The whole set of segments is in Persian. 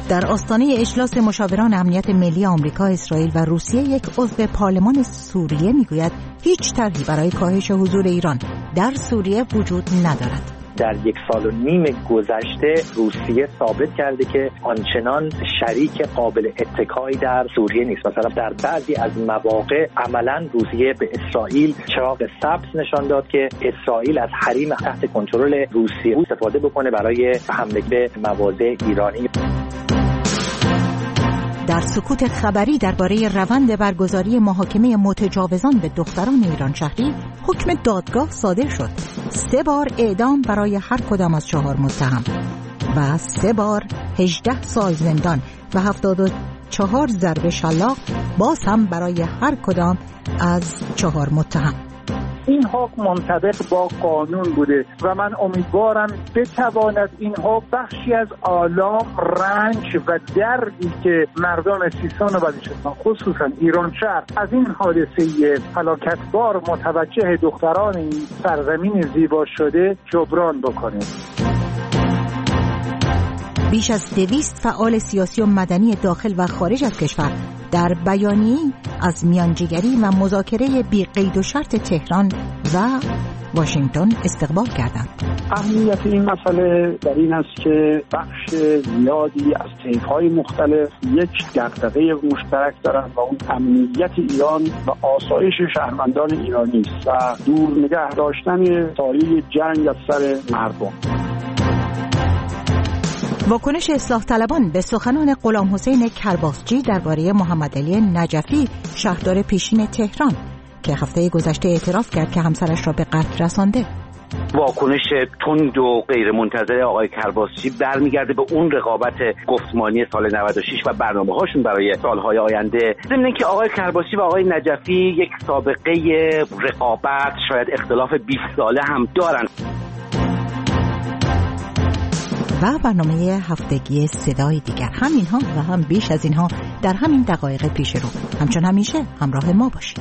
در آستانه اجلاس مشاوران امنیت ملی آمریکا، اسرائیل و روسیه، یک عضو پارلمان سوریه میگوید هیچ طرحی برای کاهش حضور ایران در سوریه وجود ندارد. در 1.5 سال گذشته روسیه ثابت کرده که آنچنان شریک قابل اتکایی در سوریه نیست. مثلا در بعضی از مواقع عملاً روسیه به اسرائیل چراغ سبز نشان داد که اسرائیل از حریم تحت کنترل روسیه استفاده بکنه برای حمله به مواضع ایرانی. در سکوت خبری درباره روند برگزاری محاکمه متجاوزان به دختران ایران شهری، حکم دادگاه صادر شد. 3 بار اعدام برای هر کدام از 4 متهم و 3 بار 18 سال زندان و 74 ضرب شلاق باز هم برای هر کدام از 4 متهم. این حکم منطبق با قانون بوده و من امیدوارم بتواند این حکم بخشی از آلام، رنج و دردی که مردم سیستان و بلوچستان خصوصا ایران شهر از این حادثه هلاکتبار متوجه دختران این سرزمین زیبا شده جبران بکنه. بیش از 200 فعال سیاسی و مدنی داخل و خارج از کشور در بیانیه‌ای از میانجیگری و مذاکره بی قید و شرط تهران و واشنگتن استقبال کردند. اهمیت این مسئله در این است که بخش زیادی از طیف‌های مختلف یک دغدغه مشترک دارند و اون امنیت ایران و آسایش شهروندان ایرانی است و دور نگه داشتن سایه جنگ از سر مردم. واکنش اصلاح طلبان به سخنان غلامحسین کرباسچی درباره محمد علی نجفی، شهردار پیشین تهران، که هفته گذشته اعتراف کرد که همسرش را به قتل رسانده. واکنش تند و غیر منتظره آقای کرباسچی برمیگرده به اون رقابت گفتمانی سال 96 و برنامه‌هاشون برای سالهای آینده. ضمن اینکه آقای کرباسچی و آقای نجفی یک سابقه رقابت، شاید اختلاف 20 ساله هم دارن. و برنامه هفتگی صدای دیگر، همینها و هم بیش از اینها در همین دقایق پیش رو. همچون همیشه همراه ما باشید.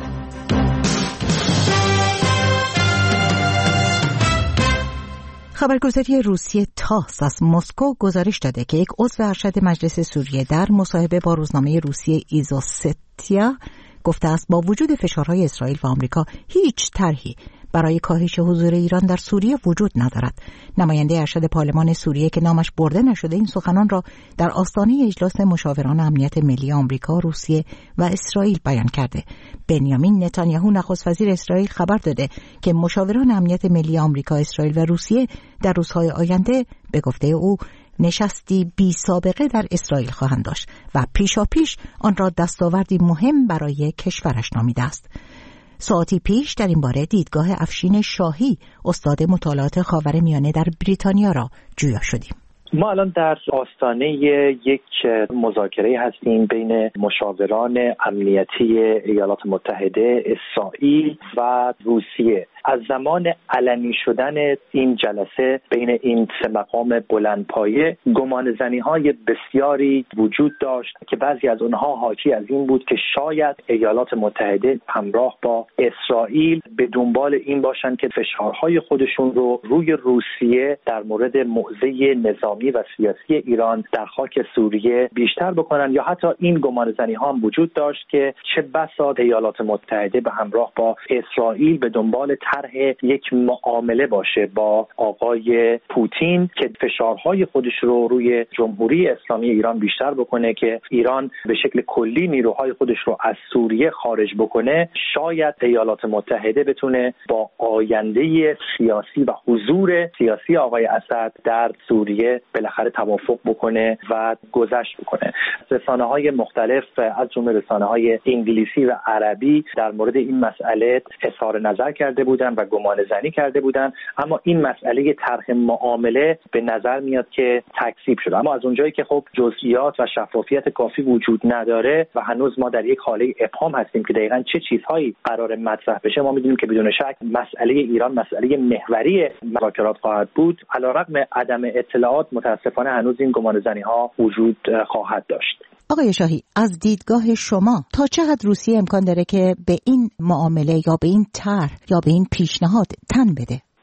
خبرگزاری روسیه تاس از مسکو گزارش داده که یک عضو ارشد مجلس سوریه در مصاحبه با روزنامه روسیه ایزوستیا گفته است با وجود فشارهای اسرائیل و آمریکا هیچ طرحی برای کاهش حضور ایران در سوریه وجود ندارد. نماینده ارشد پارلمان سوریه که نامش برده نشده این سخنان را در آستانه اجلاس مشاوران امنیت ملی آمریکا، روسیه و اسرائیل بیان کرده. بنیامین نتانیاهو نخست وزیر اسرائیل خبر داده که مشاوران امنیت ملی آمریکا، اسرائیل و روسیه در روزهای آینده به گفته او نشستی بی سابقه در اسرائیل خواهند داشت و پیشاپیش آن را دستاوردی مهم برای کشورش نامیده است. ساعتی پیش در این باره دیدگاه افشین شاهی، استاد مطالعات خاورمیانه در بریتانیا را جویا شدیم. ما الان در آستانه یک مذاکره هستیم بین مشاوران امنیتی ایالات متحده، اسرائیل و روسیه. از زمان علنی شدن این جلسه بین این 3 مقام بلندپایه گمانه‌زنی‌های بسیاری وجود داشت که بعضی از اونها حاکی از این بود که شاید ایالات متحده همراه با اسرائیل به دنبال این باشند که فشارهای خودشون رو روی روسیه در مورد موضع نظامی و سیاسی ایران در خاک سوریه بیشتر بکنن، یا حتی این گمانه‌زنی‌ها هم وجود داشت که چه بسا ایالات متحده به همراه با اسرائیل به دنبال طرح یک معامله باشه با آقای پوتین که فشارهای خودش رو روی جمهوری اسلامی ایران بیشتر بکنه که ایران به شکل کلی نیروهای خودش رو از سوریه خارج بکنه. شاید ایالات متحده بتونه با آینده سیاسی و حضور سیاسی آقای اسد در سوریه بالاخره توافق بکنه و گذشت بکنه. رسانه‌های مختلف از جمله رسانه‌های انگلیسی و عربی در مورد این مسئله اظهار نظر کرده بودن و گمانه‌زنی کرده بودن، اما این مسئله طرح معامله به نظر میاد که تکذیب شده. اما از اونجایی که خب جزئیات و شفافیت کافی وجود نداره و هنوز ما در یک حاله ابهام هستیم که دقیقاً چه چیزهایی قرار مطرح بشه، ما می‌دونیم که بدون شک مسئله ایران مسئله محوری مذاکرات خواهد بود. علیرغم عدم اطلاعات متاسفانه هنوز این گمانه‌زنی‌ها وجود خواهد داشت. آقای شاهی، از دیدگاه شما تا چه حد روسیه امکان داره که به این معامله یا به این طرح یا به این پیشنهاد تن بده؟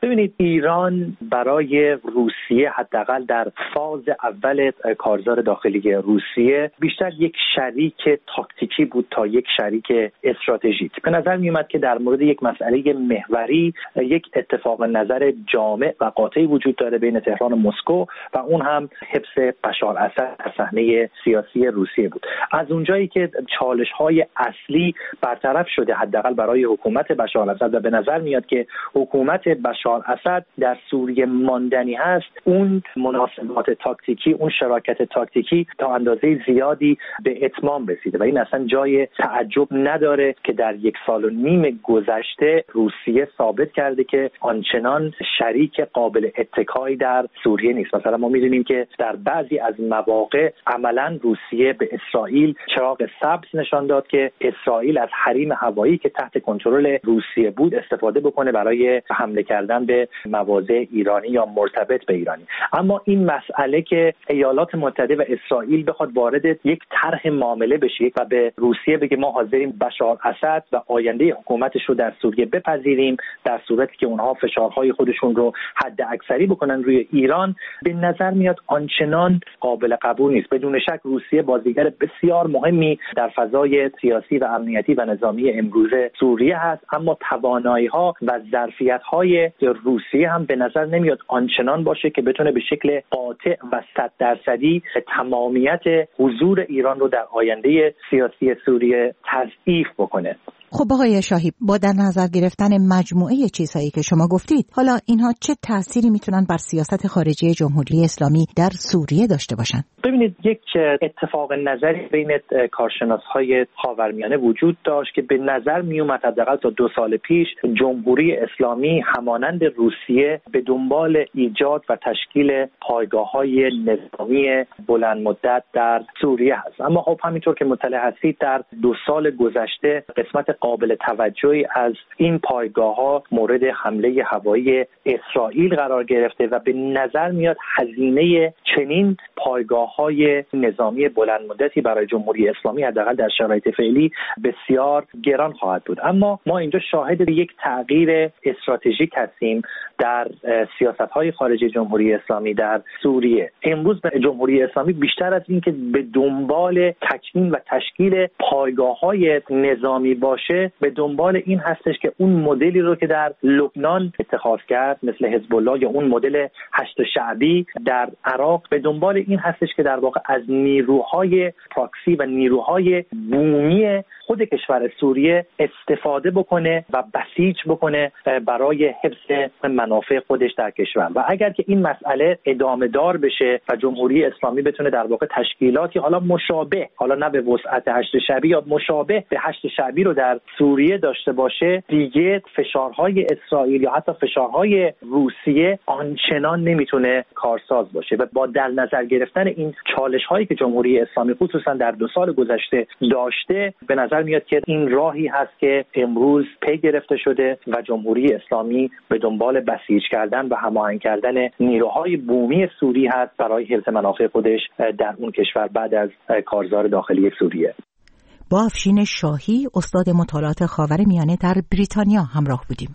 ببینید، ایران برای روسیه حداقل در فاز اول کارزار داخلی روسیه بیشتر یک شریک تاکتیکی بود تا یک شریک استراتژیک. به نظر می اومد که در مورد یک مسئله محوری یک اتفاق نظر جامع و قاطعی وجود داره بین تهران و مسکو و اون هم حبس بشار اسد در صحنه سیاسی روسیه بود. از اونجایی که چالش‌های اصلی برطرف شده حداقل برای حکومت بشار اسد و به نظر میاد که حکومت بشار اسد در سوریه ماندنی هست، اون مناسبات تاکتیکی، اون شراکت تاکتیکی تا اندازه زیادی به اتمام رسیده و این اصلا جای تعجب نداره که در 1.5 سال گذشته روسیه ثابت کرده که آنچنان شریک قابل اتکایی در سوریه نیست. مثلا ما می‌دونیم که در بعضی از مواقع عملاً روسیه به اسرائیل چراغ سبز نشان داد که اسرائیل از حریم هوایی که تحت کنترل روسیه بود استفاده بکنه برای حمله کردن به مواضع ایرانی یا مرتبط به ایرانی. اما این مسئله که ایالات متحده و اسرائیل بخواد وارد یک طرح معامله بشه و به روسیه بگه ما حاضریم بشار اسد و آینده حکومتش رو در سوریه بپذیریم در صورتی که اونها فشارهای خودشون رو حد اکثری بکنن روی ایران، به نظر میاد آنچنان قابل قبول نیست. بدون شک روسیه بازیگر بسیار مهمی در فضای سیاسی و امنیتی و نظامی امروز سوریه هست، اما توانایی‌ها و ظرفیت‌های روسیه هم به نظر نمیاد آنچنان باشه که بتونه به شکل قاطع و 100% تمامیت حضور ایران رو در آینده سیاسی سوریه تضعیف بکنه. خب آقای شاهی، با در نظر گرفتن مجموعه چیزهایی که شما گفتید، حالا اینها چه تأثیری میتونن بر سیاست خارجی جمهوری اسلامی در سوریه داشته باشن؟ ببینید، یک اتفاق نظری بین کارشناس‌های خاورمیانه وجود داشت که به نظر میومد حداقل تا 2 سال پیش جمهوری اسلامی همانند روسیه به دنبال ایجاد و تشکیل پایگاه‌های نظامی بلند مدت در سوریه هست. اما خب همینطور که مطلع هستید در 2 سال گذشته قسمت قابل توجهی از این پایگاه‌ها مورد حمله هوایی اسرائیل قرار گرفته و به نظر میاد هزینه چنین پایگاه‌های نظامی بلند مدتی برای جمهوری اسلامی حداقل در شرایط فعلی بسیار گران خواهد بود. اما ما اینجا شاهد یک تغییر استراتژیک هستیم در سیاست‌های خارجی جمهوری اسلامی در سوریه. امروز به جمهوری اسلامی بیشتر از این که به دنبال تکمیل و تشکیل پایگاه‌های نظامی باشه، به دنبال این هستش که اون مدلی رو که در لبنان اتخاذ کرد مثل حزب الله یا اون مدل هشت شعبی در عراق، به دنبال این هستش که در واقع از نیروهای پراکسی و نیروهای بومی خود کشور سوریه استفاده بکنه و بسیج بکنه برای حفظ منافع خودش در کشور. و اگر که این مسئله ادامه دار بشه و جمهوری اسلامی بتونه در واقع تشکیلاتی حالا مشابه، حالا نه به وسعت هشت شعبی یا مشابه به هشت شعبی رو در سوریه داشته باشه، دیگه فشارهای اسرائیل یا حتی فشارهای روسیه آنچنان نمیتونه کارساز باشه. و با در نظر گرفتن این چالش‌هایی که جمهوری اسلامی خصوصا در 2 سال گذشته داشته، به نظر میاد که این راهی هست که امروز پی گرفته شده و جمهوری اسلامی به دنبال بسیج کردن و هماهنگ کردن نیروهای بومی سوری هست برای حفظ منافع خودش در اون کشور بعد از کارزار داخلی سوریه. با افشین شاهی، استاد مطالعات خاورمیانه در بریتانیا همراه بودیم.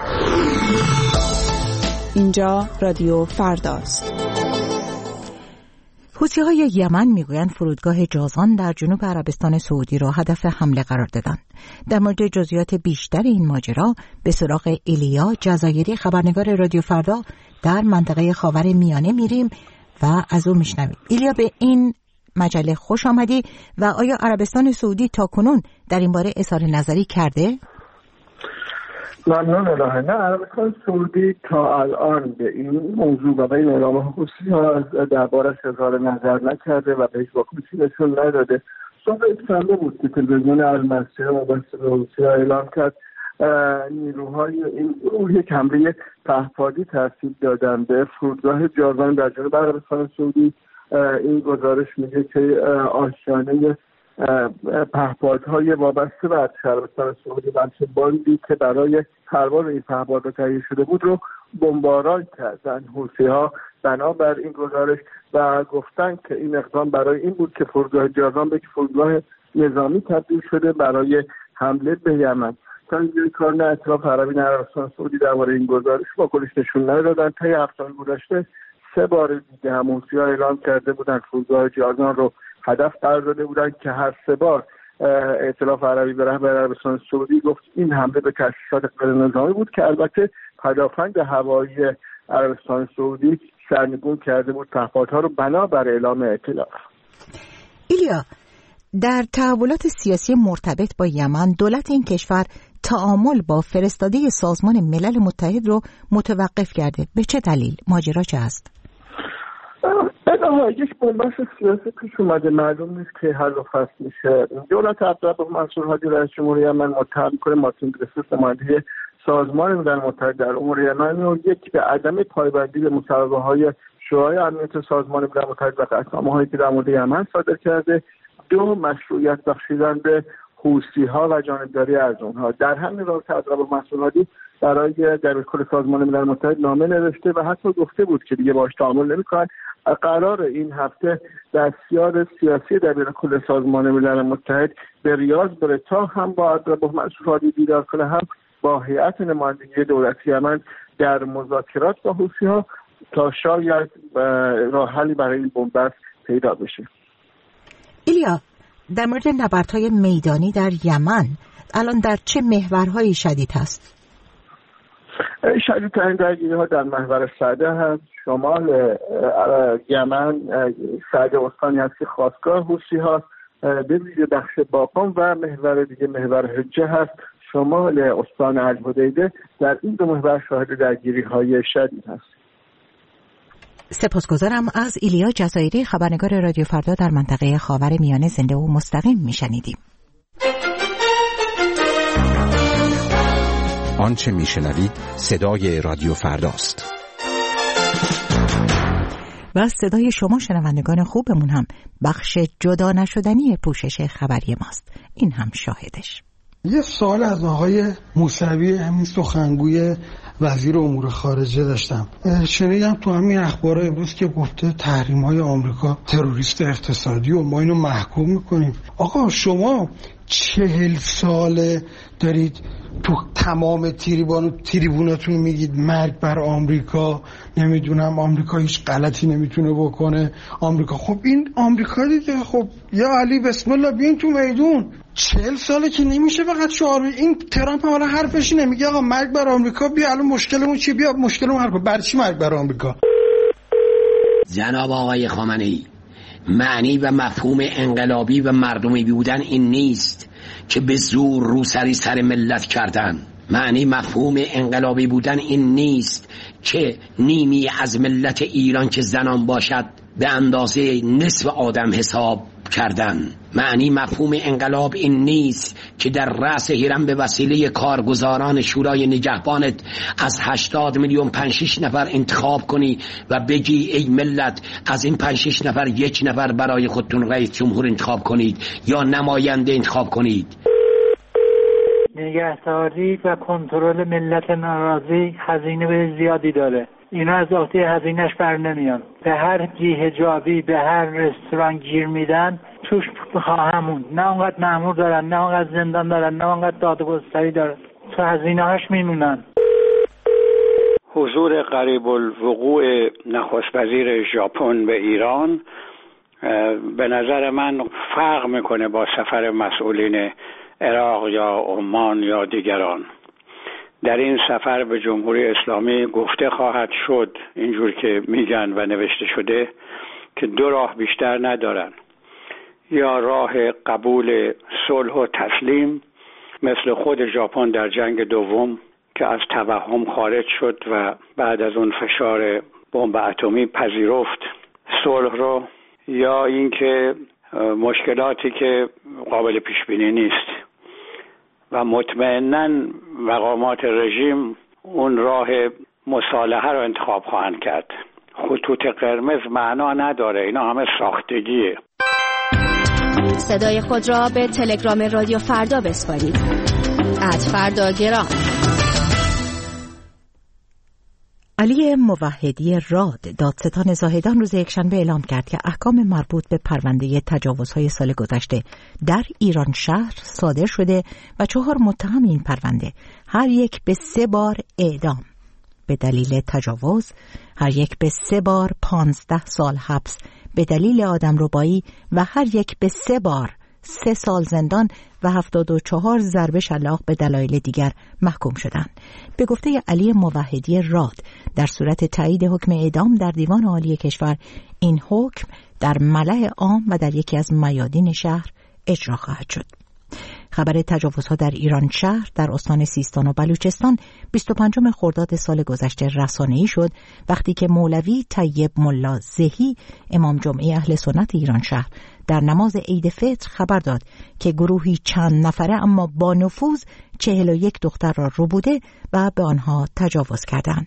اینجا رادیو فرداست. حوثی‌های یمن میگویند فرودگاه جازان در جنوب عربستان سعودی را هدف حمله قرار دادند. در مورد جزئیات بیشتر این ماجرا به سراغ ایلیا جزایری، خبرنگار رادیو فردا در منطقه خاورمیانه میریم و از او میشنویم. ایلیا، به این مجله خوش آمدی و آیا عربستان سعودی تاکنون در این باره اظهار نظری کرده؟ ممنون الهه. نه، عربستان سعودی تا الان به این موضوع و به این اعلام حوثی‌ها دربارش اظهار نظر نکرده و به هیچ واکنشی نشون نداده. صبح شنبه بود که تلویزیون المصریه مباشر حوثی‌ها اعلام کرد نیروهای این گروه یک حمله پهپادی ترتیب دادن به فرودگاه جازان در جنوب عربستان سعودی. این گزارش میگه که آشیانه پهپادهای وابسته به ارتش عربستان سعودی بنچه باندی که برای پرواز این پهپادها تهیه شده بود رو بمباران کردن حوثی‌ها بنابر این گزارش و گفتن که این اقدام برای این بود که فرودگاه جازان به فرودگاه نظامی تبدیل شده برای حمله به یمن. تنظیم کارن ائتلاف عربی در عربستان سعودی درباره این گزارش واکنش نشون ندادن. طی هفته‌های گذشته 3 بار دیگه هم حوثی‌ها اعلام کرده بودن فرودگاه جازان رو هدف قرار داده بودن که هر 3 بار ائتلاف عربی به رهبر عربستان سعودی گفت این حمله به تأسیسات غیرنظامی بود که البته پدافند هوایی عربستان سعودی سرنگون کرده بود پهپادها رو بنابر اعلام ائتلاف. ایلیا، در تحولات سیاسی مرتبط با یمن دولت این کشور تعامل با فرستاده سازمان ملل متحد رو متوقف کرده. به چه دلیل؟ ماجرا چه است؟ یک بنبست سیاسی پیش اومده، معلوم نیست که حل و فصل میشه. دولت عبدالله منصور هادی رئیس جمهوری یمن متهم میکنه مارتین گریفیث نماینده سازمان ملل متحد در امور یمن رو یک به عدم پایبندی به مصوبه‌های شورای امنیت سازمان ملل متحد و قطعنامه‌هایی که در مورد یمن صادر کرده، 2 مشروعیت بخشیدن به حوثی‌ها و جانبداری از اونها. در همین رابطه عبدالله منصور هادی برای دبیرکل سازمان ملل متحد نامه نوشته و حتی گفته بود که دیگه باهاش تعامل نمی‌کنن. قرار این هفته دستیار سیاسی دبیرکل سازمان ملل متحد به ریاض بره تا هم با عبدالله منصور هادی دیدار کنه، هم با هیئت نمایندگی دولت یمن در مذاکرات با حوثی‌ها تا شاید راه حلی برای این بنبست پیدا بشه. ایلیا، در مورد نبردهای میدانی در یمن الان در چه محورهای شدید هست؟ شدیدترین درگیری‌ها در محور سعده هست. شمال یمن سعده استانی هست که خاستگاه حوثی‌هاست، به ویژه بخش باقم، و محور دیگه محور حجه هست شمال استان الحدیده. در این 2 محور شاهد درگیری‌های شدید هست. سپاسگزارم. از ایلیا جزایری، خبرنگار رادیو فردا در منطقه خاورمیانه زنده و مستقیم میشنیدیم. آنچه میشنوید صدای رادیو فرداست. و صدای شما شنوندگان خوبمون هم بخش جدا نشدنی پوشش خبری ماست. این هم شاهدش. یه سوال از آقای موسوی، همین سخنگوی وزیر امور خارجه داشتم. شنیدم تو همین اخبار امروز که گفته تحریم‌های آمریکا تروریست اقتصادی و ما اینو محکوم میکنیم. آقا شما 40 ساله دارید تو تمام تریبوناتون میگید مرگ بر آمریکا، نمیدونم آمریکا هیچ غلطی نمیتونه بکنه، آمریکا. خب این آمریکا دیگه، خب یا علی بسم الله بیاین تو میدون. 40 ساله که نمیشه فقط شعار. این ترامپ حالا حرفش نمیگه آقا مرگ بر آمریکا، بیا الان مشکلمون چیه، بیا مشکلمون حل کن. برای چی مرگ بر آمریکا؟ جناب آقای خامنه‌ای، معنی و مفهوم انقلابی و مردمی بودن این نیست که به زور روسری سر ملت کردن. معنی مفهوم انقلابی بودن این نیست که نیمی از ملت ایران که زنان باشد به اندازه نصف آدم حساب کردن. معنی مفهوم انقلاب این نیست که در رأس هرم به وسیله کارگزاران شورای نگهبانت از 80 میلیون 5-6 نفر انتخاب کنی و بگی ای ملت از این 5-6 نفر 1 نفر برای خودتون رئیس جمهور انتخاب کنید یا نماینده انتخاب کنید. نگهداری و کنترل ملت ناراضی هزینه به زیادی داره. اینا از عهده هزینه‌اش بر نمیان. به هر حجابی به هر رستوران گیر میدن توش خواهمون. نه اونقدر مأمور دارن، نه اونقدر زندان دارن، نه اونقدر دادگستری دارن. تو هزینه‌هاش میمونن. حضور قریب الوقوع نخست وزیر ژاپن به ایران به نظر من فرق میکنه با سفر مسئولین عراق یا عمان یا دیگران. در این سفر به جمهوری اسلامی گفته خواهد شد، اینجور که میگن و نوشته شده، که 2 راه بیشتر ندارن. یا راه قبول صلح و تسلیم مثل خود ژاپن در جنگ دوم که از توهم خارج شد و بعد از اون فشار بمب اتمی پذیرفت صلح رو، یا اینکه مشکلاتی که قابل پیش بینی نیست و مطمئناً مقامات رژیم اون راه مصالحه رو انتخاب خواهند کرد. خطوط قرمز معنا نداره، اینا همه ساختگیه. صدای خود را به تلگرام رادیو فردا بسپارید. @فرداگرام. علی موحدی راد، دادستان زاهدان، روز یکشنبه اعلام کرد که احکام مربوط به پرونده تجاوزهای سال گذشته در ایران شهر صادر شده و 4 متهم این پرونده هر یک به 3 بار اعدام به دلیل تجاوز، هر یک به 3 بار 15 سال حبس به دلیل آدمربایی و هر یک به 3 بار 3 سال زندان و 74 ضربه شلاق به دلایل دیگر محکوم شدند. به گفته علی موحدی راد، در صورت تایید حکم اعدام در دیوان عالی کشور، این حکم در ملأ عام و در یکی از میادین شهر اجرا خواهد شد. خبر تجاوزها در ایران شهر در استان سیستان و بلوچستان 25 خرداد سال گذشته رسانه‌ای شد وقتی که مولوی طیب ملا زهی، امام جمعه اهل سنت ایران شهر، در نماز عید فطر خبر داد که گروهی چند نفره اما با نفوذ 41 دختر را ربوده و به آنها تجاوز کردند.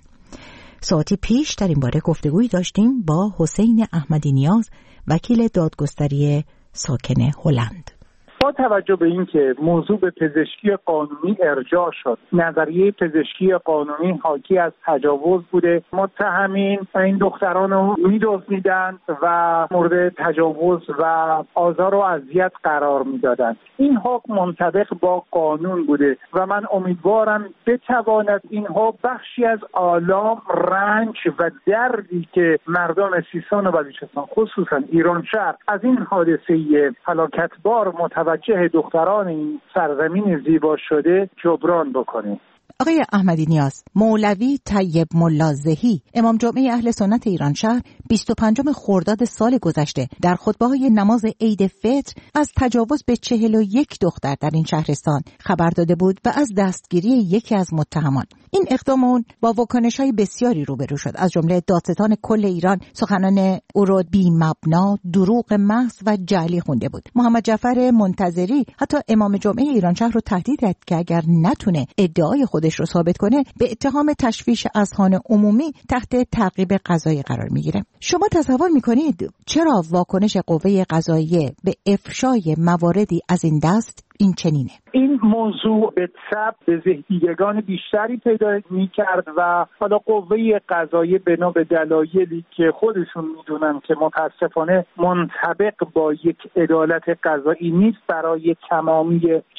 ساعتی پیش در این باره گفتگویی داشتیم با حسین احمدی نیاز، وکیل دادگستری ساکن هلند. با توجه به اینکه موضوع به پزشکی قانونی ارجاع شد، نظریه پزشکی قانونی حاکی از تجاوز بوده، متهمین این دختران رو می‌دزدیدند و مورد تجاوز و آزار و اذیت قرار می‌دادند. این حکم منطبق با قانون بوده و من امیدوارم بتواند اینها بخشی از آلام، رنج و دردی که مردم سیستان و بلوچستان خصوصا ایران شهر از این حادثه هلاکتبار متوجه دختران این سرزمین زیبا شده جبران بکنیم. آقای احمدی نیاز، مولوی طیب ملا زهی، امام جمعه اهل سنت ایران شهر، 25 خرداد سال گذشته در خطبه‌های نماز عید فطر از تجاوز به 41 دختر در این شهرستان خبر داده بود و از دستگیری یکی از متهمان. این اقدام اون با واکنش‌های بسیاری روبرو شد، از جمله دادستان کل ایران سخنان او را بی مبنا، دروغ محض و جعلی خونده بود. محمد جعفر منتظری حتی امام جمعه ایران شهر رو تهدید کرد که اگر نتونه ادعای خودش رو ثابت کنه به اتهام تشویش اذهان عمومی تحت تعقیب قضایی قرار میگیره. شما تصور میکنید چرا واکنش قوه قضاییه به افشای مواردی از این دست این چنینه؟ این موضوع به طب به ذهنیگان بیشتری پیدا می‌کرد و حالا قوه قضاییه بنا به دلایلی که خودشون میدونن که متاسفانه منطبق با یک عدالت قضایی نیست، برای تمامی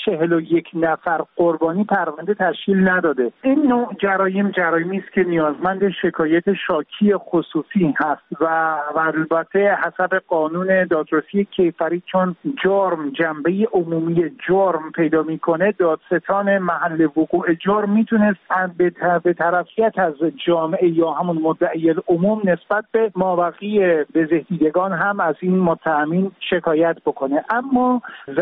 41 نفر قربانی پرونده تشکیل نداده. این نوع جرایمی است که نیازمند شکایت شاکی خصوصی هست و البته حسب قانون دادرسی کیفری چون جرم جنبه عمومی جرم پیدا میکنه، دادستان محل وقوع جرم میتونست به طرفیت از جامعه یا همون مدعی العموم نسبت به مابقی بزهدیدگان هم از این متهمین شکایت بکنه. اما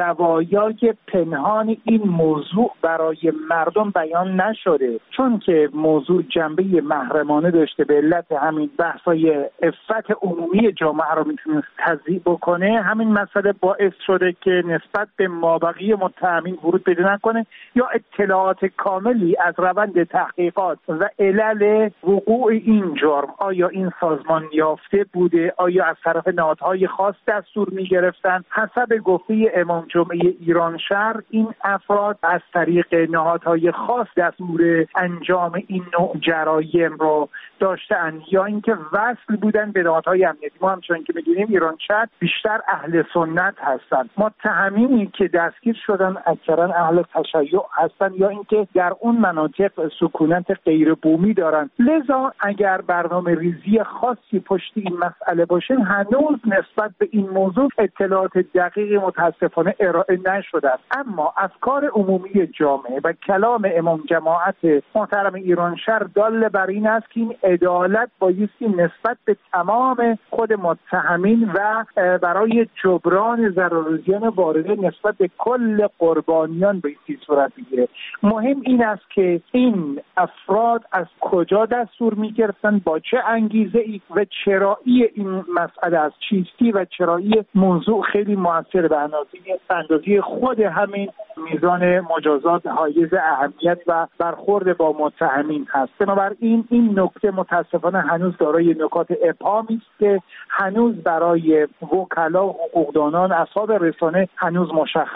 زوایای پنهان این موضوع برای مردم بیان نشده، چون که موضوع جنبه محرمانه داشته به علت همین بحثای عفت عمومی جامعه رو میتونست تضییع بکنه. همین مسئله باعث شده که نسبت به مابقی متهمین ورود پیدا نکنه یا اطلاعات کاملی از روند تحقیقات و علل وقوع این جرم، آیا این سازمان یافته بوده، آیا از طرف نهادهای خاص دستور می‌گرفتن. حسب گفته امام جمعه ایران شهر این افراد از طریق نهادهای خاص دستور انجام این نوع جرایم رو داشتن یا اینکه وصل بودن به نهادهای امنیتی. ما همچنان که می‌دونیم ایران شهر بیشتر اهل سنت هستند. متهمینی که دستگیر شدن اکثرا اهل تشیع هستند یا اینکه در اون مناطق سکونت غیر بومی دارند. لذا اگر برنامه ریزی خاصی پشت این مسئله باشه، هنوز نسبت به این موضوع اطلاعات دقیقی متاسفانه ارائه نشده است. اما افکار عمومی جامعه و کلام امام جماعت محترم ایران شهر دال بر این است که این عدالت بایستی نسبت به تمام خود متهمین و برای جبران ضرر و زیان وارده نسبت به کل قربانیان بایستی صورت بگیره. مهم این است که این افراد از کجا دستور می‌گرفتن، با چه انگیزه‌ای و چرایی این مسئله از چیستی و چرایی موضوع خیلی موثر به اندازه خود همین میزان مجازات حایز اهمیت و برخورد با متهمین هست. بنابراین این نکته متاسفانه هنوز دارای نکات ابهامی است که هنوز برای وکلا و حقوقدانان اصحاب رسانه هنوز مشخص نیست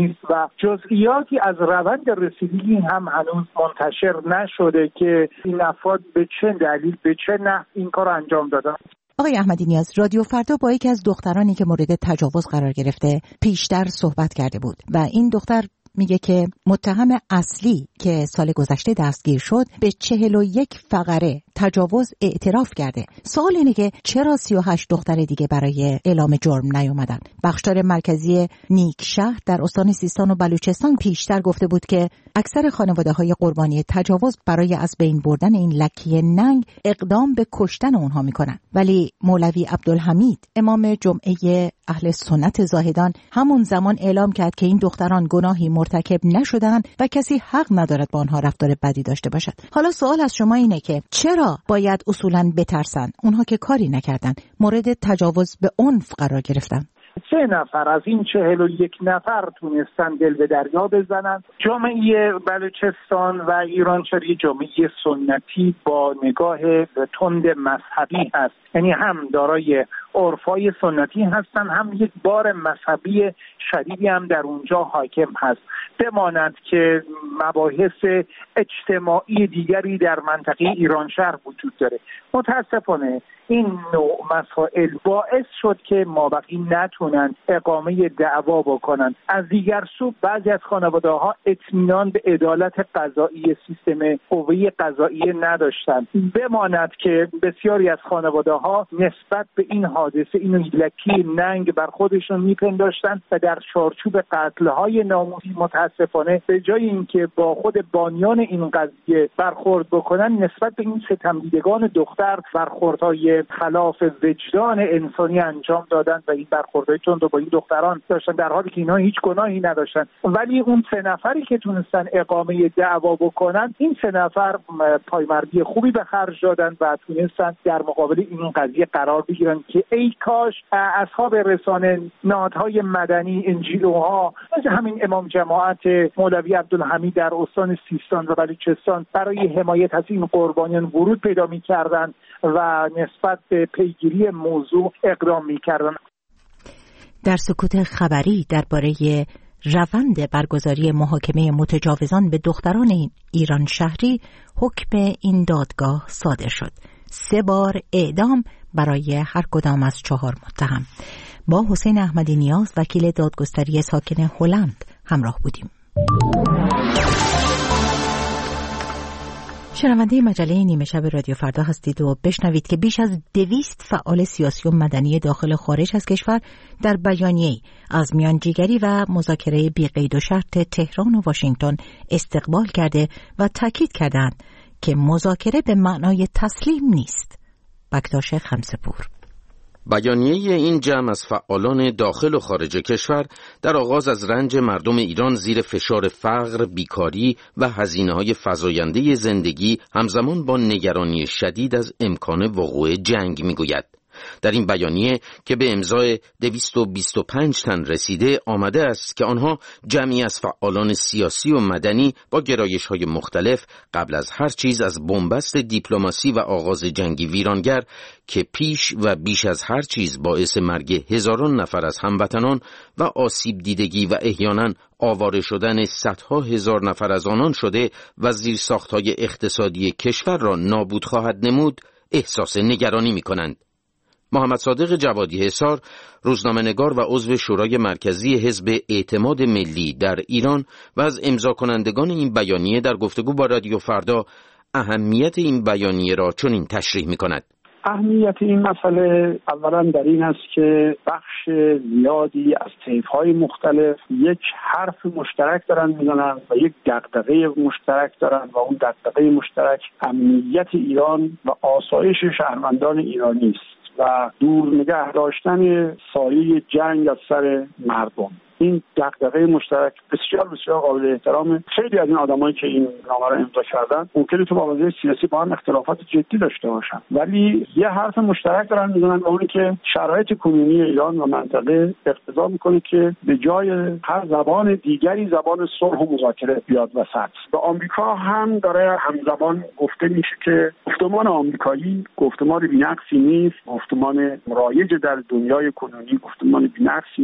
نیست و جزئیاتی از روند رسیدگی هم هنوز منتشر نشده که این افراد به چه دلیل به چه نحو این کار انجام دادن. آقای احمدی نیاز، رادیو فردا با یکی از دخترانی که مورد تجاوز قرار گرفته پیشتر صحبت کرده بود و این دختر میگه که متهم اصلی که سال گذشته دستگیر شد به 41 فقره تجاوز اعتراف کرده. سوال اینه که چرا 38 دختر دیگه برای اعلام جرم نیومدن؟ بخشدار مرکزی نیکشهر در استان سیستان و بلوچستان پیشتر گفته بود که اکثر خانواده‌های قربانی تجاوز برای از بین بردن این لکه ننگ اقدام به کشتن اونها میکنن. ولی مولوی عبدالحمید امام جمعه اهل سنت زاهدان همون زمان اعلام کرد که این دختران گناهی مرتکب نشدن و کسی حق ندارد با آنها رفتار بدی داشته باشد. حالا سوال از شما اینه که چرا باید اصولاً بترسن اونها که کاری نکردن، مورد تجاوز به عنف قرار گرفتن؟ 3 نفر از این 41 نفر تونستن دل به دریا بزنن. جامعه بلوچستان و ایرانشهری جامعه سنتی با نگاه تند مذهبی هست، یعنی هم دارای عرفای سنتی هستن، هم یک بار مذهبی شدیدی هم در اونجا حاکم هست. بماند که مباحث اجتماعی دیگری در منطقه ایرانشهر وجود داره. متاسفانه این نوع مسائل باعث شد که مابقی نتونن اقامه دعوا بکنن. از دیگر سو بعضی از خانواده‌ها اطمینان به عدالت قضایی سیستم قوه قضاییه نداشتن. بماند که بسیاری از خانواده‌ها نسبت به این حادثه این لکی ننگ بر خودشون میپنداشتن و در چارچوب قتل‌های ناموسی متاسفانه به جای اینکه با خود بانیان این قضیه برخورد بکنن، نسبت به این ستمدیدگان دختر برخوردهای خلاف وجدان انسانی انجام دادن و این برخوردهای تند با این دختران داشتن، در حالی که اینها هیچ گناهی نداشتن. ولی اون 3 نفری که تونستن اقامه دعوا بکنن، این 3 نفر پایمردی خوبی به خرج دادن و تونستن در مقابل این قضیه قرار بگیرن که ای کاش اصحاب رسانه، نهادهای مدنی، انجیلوها، مثل همین امام جماعت مولوی عبدالحمید در استان سیستان و بلوچستان برای حمایت از این قربانیان ورود پیدا می‌کردند و نسبت به پیگیری موضوع اقدام می‌کردند. در سکوت خبری درباره روند برگزاری محاکمه متجاوزان به دختران ایران شهری، حکم این دادگاه صادر شد. 3 بار اعدام برای هر کدام از 4 متهم. با حسین احمدی نیاز، وکیل دادگستری ساکن هلند همراه بودیم. شنونده مجله نیمه شب رادیو فردا هستید و بشنوید که بیش از 200 فعال سیاسی و مدنی داخل و خارج از کشور در بیانیه‌ای از میانجیگری و مذاکره بی قید و شرط تهران و واشنگتن استقبال کرده و تاکید کردند که مذاکره به معنای تسلیم نیست. بکتاش خمسه‌پور. بیانیه این جمع از فعالان داخل و خارج کشور در آغاز از رنج مردم ایران زیر فشار فقر، بیکاری و هزینه‌های فزاینده زندگی همزمان با نگرانی شدید از امکان وقوع جنگ می‌گوید. در این بیانیه که به امضای 225 تن رسیده آمده است که آنها جمعی از فعالان سیاسی و مدنی با گرایش‌های مختلف قبل از هر چیز از بنبست دیپلماسی و آغاز جنگی ویرانگر که پیش و بیش از هر چیز باعث مرگ هزاران نفر از هموطنان و آسیب دیدگی و احیانا آواره شدن صدها هزار نفر از آنان شده و زیرساخت‌های اقتصادی کشور را نابود خواهد نمود احساس نگرانی می‌کنند. محمد صادق جوادی حصار، روزنامه‌نگار و عضو شورای مرکزی حزب اعتماد ملی در ایران و از امضا کنندگان این بیانیه در گفتگو با رادیو فردا اهمیت این بیانیه را چنین تشریح می‌کند. اهمیت این مسئله اولا در این است که بخش زیادی از طیف‌های مختلف یک حرف مشترک دارن میزنن و یک دغدغه مشترک دارن و اون دغدغه مشترک امنیت ایران و آسایش شهروندان ایرانی است و دور نگه داشتن سایه جنگ از سر مردم. این دغدغه مشترک بسیار بسیار قابل احترامه. خیلی از این آدمایی که این نامه رو امضا کردن ممکنه تو مواضع سیاسی با هم اختلافات جدی داشته باشن، ولی یه حرف مشترک دارن میزنن، اونی که شرایط کنونی ایران و منطقه اقتضا میکنه که به جای هر زبان دیگری زبان صلح و مذاکره بیاد وسط. به آمریکا هم داره همزمان گفته میشه که گفتمان آمریکایی گفتمان بی‌نقصی نیست، گفتمان رایج در دنیای کنونی گفتمان بی‌نقصی نیست.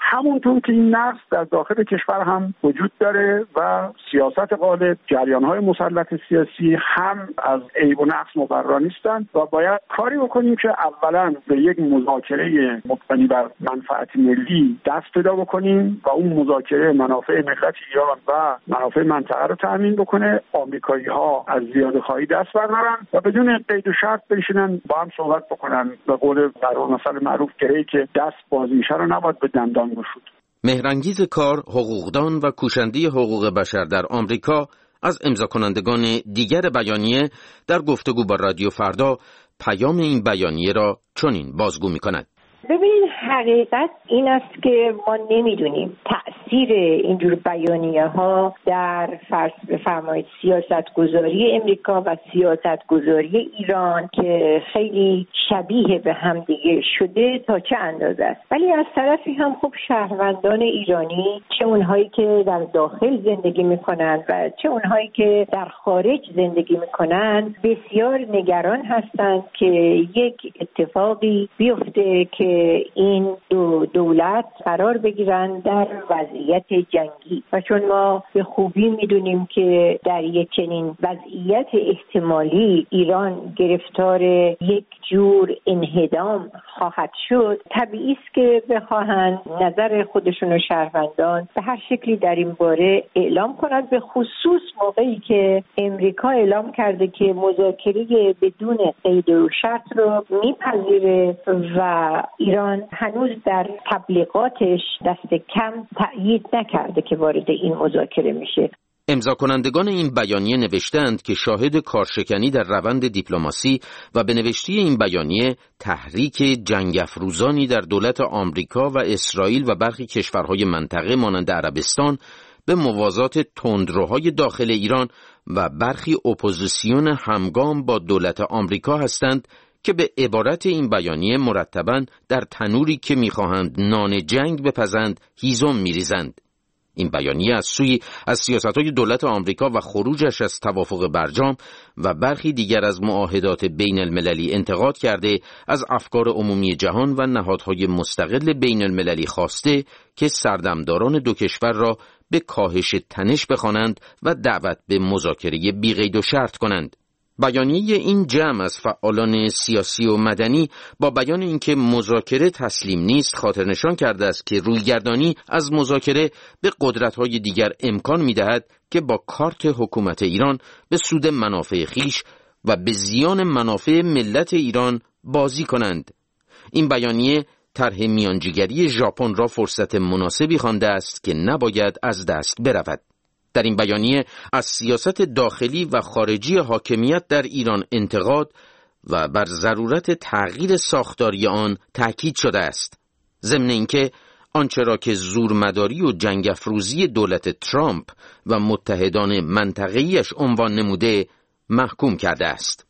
همونطور که این نقص در داخل کشور هم وجود داره و سیاست غالب، جریان‌های مسلط سیاسی هم از عیب و نقص مبرا نیستند و باید کاری بکنیم که اولا به یک مذاکره مبتنی بر منفعت ملی دست پیدا بکنیم و اون مذاکره منافع ملت ایران و منافع منطقه رو تامین بکنه. آمریکایی‌ها از زیاده‌خواهی دست بردارن و بدون قید و شرط بشینن با هم صحبت بکنن. به قول در مثل معروف گره‌ای که دست باز میشه رو نباید به دندان گشود. مهرانگیز کار، حقوقدان و کوشنده حقوق بشر در آمریکا، از امضا کنندگان دیگر بیانیه در گفتگو با رادیو فردا پیام این بیانیه را چنین بازگو می‌کند. ببینید، حقیقت این است که ما نمیدونیم تأثیر اینجور بیانیه ها در بفرمایید سیاست گذاری امریکا و سیاست گذاری ایران که خیلی شبیه به هم دیگه شده تا چه اندازه است. ولی از طرفی هم خب شهروندان ایرانی، چه اونهایی که در داخل زندگی میکنن و چه اونهایی که در خارج زندگی میکنن، بسیار نگران هستند که یک اتفاقی بیفته که این دو دولت قرار بگیرن در وضعیت جنگی و چون ما به خوبی میدونیم که در یک چنین وضعیت احتمالی ایران گرفتار یک جور انهدام خواهد شد، طبیعی است که بخواهند نظر خودشون و شهروندان به هر شکلی در این باره اعلام کنند، به خصوص موقعی که امریکا اعلام کرده که مذاکره بدون قید و شرط رو میپذیره و ایران هنوز در تبلیغاتش دست کم تأیید نکرده که وارد این مذاکره میشه. امضا کنندگان این بیانیه نوشتند که شاهد کارشکنی در روند دیپلماسی و به نوشته این بیانیه تحریک جنگ افروزانی در دولت آمریکا و اسرائیل و برخی کشورهای منطقه مانند عربستان به موازات تندروهای داخل ایران و برخی اپوزیسیون همگام با دولت آمریکا هستند که به عبارت این بیانیه مرتباً در تنوری که می‌خواهند نان جنگ بپزند هیزم می‌ریزند. این بیانیه از سوی از سیاست‌های دولت آمریکا و خروجش از توافق برجام و برخی دیگر از معاهدات بین المللی انتقاد کرده، از افکار عمومی جهان و نهادهای مستقل بین المللی خواسته که سردمداران دو کشور را به کاهش تنش بخوانند و دعوت به مذاکره بی قید و شرط کنند. بیانیه این جمع از فعالان سیاسی و مدنی با بیان اینکه مذاکره تسلیم نیست خاطر نشان کرده است که رویگردانی از مذاکره به قدرت‌های دیگر امکان می‌دهد که با کارت حکومت ایران به سود منافع خیش و به زیان منافع ملت ایران بازی کنند. این بیانیه طرح میانجیگری ژاپن را فرصت مناسبی خوانده است که نباید از دست برود. در این بیانیه از سیاست داخلی و خارجی حاکمیت در ایران انتقاد و بر ضرورت تغییر ساختاری آن تأکید شده است، ضمن اینکه آنچه را که زورمداری و جنگ افروزی دولت ترامپ و متحدان منطقه‌ایش عنوان نموده محکوم کرده است.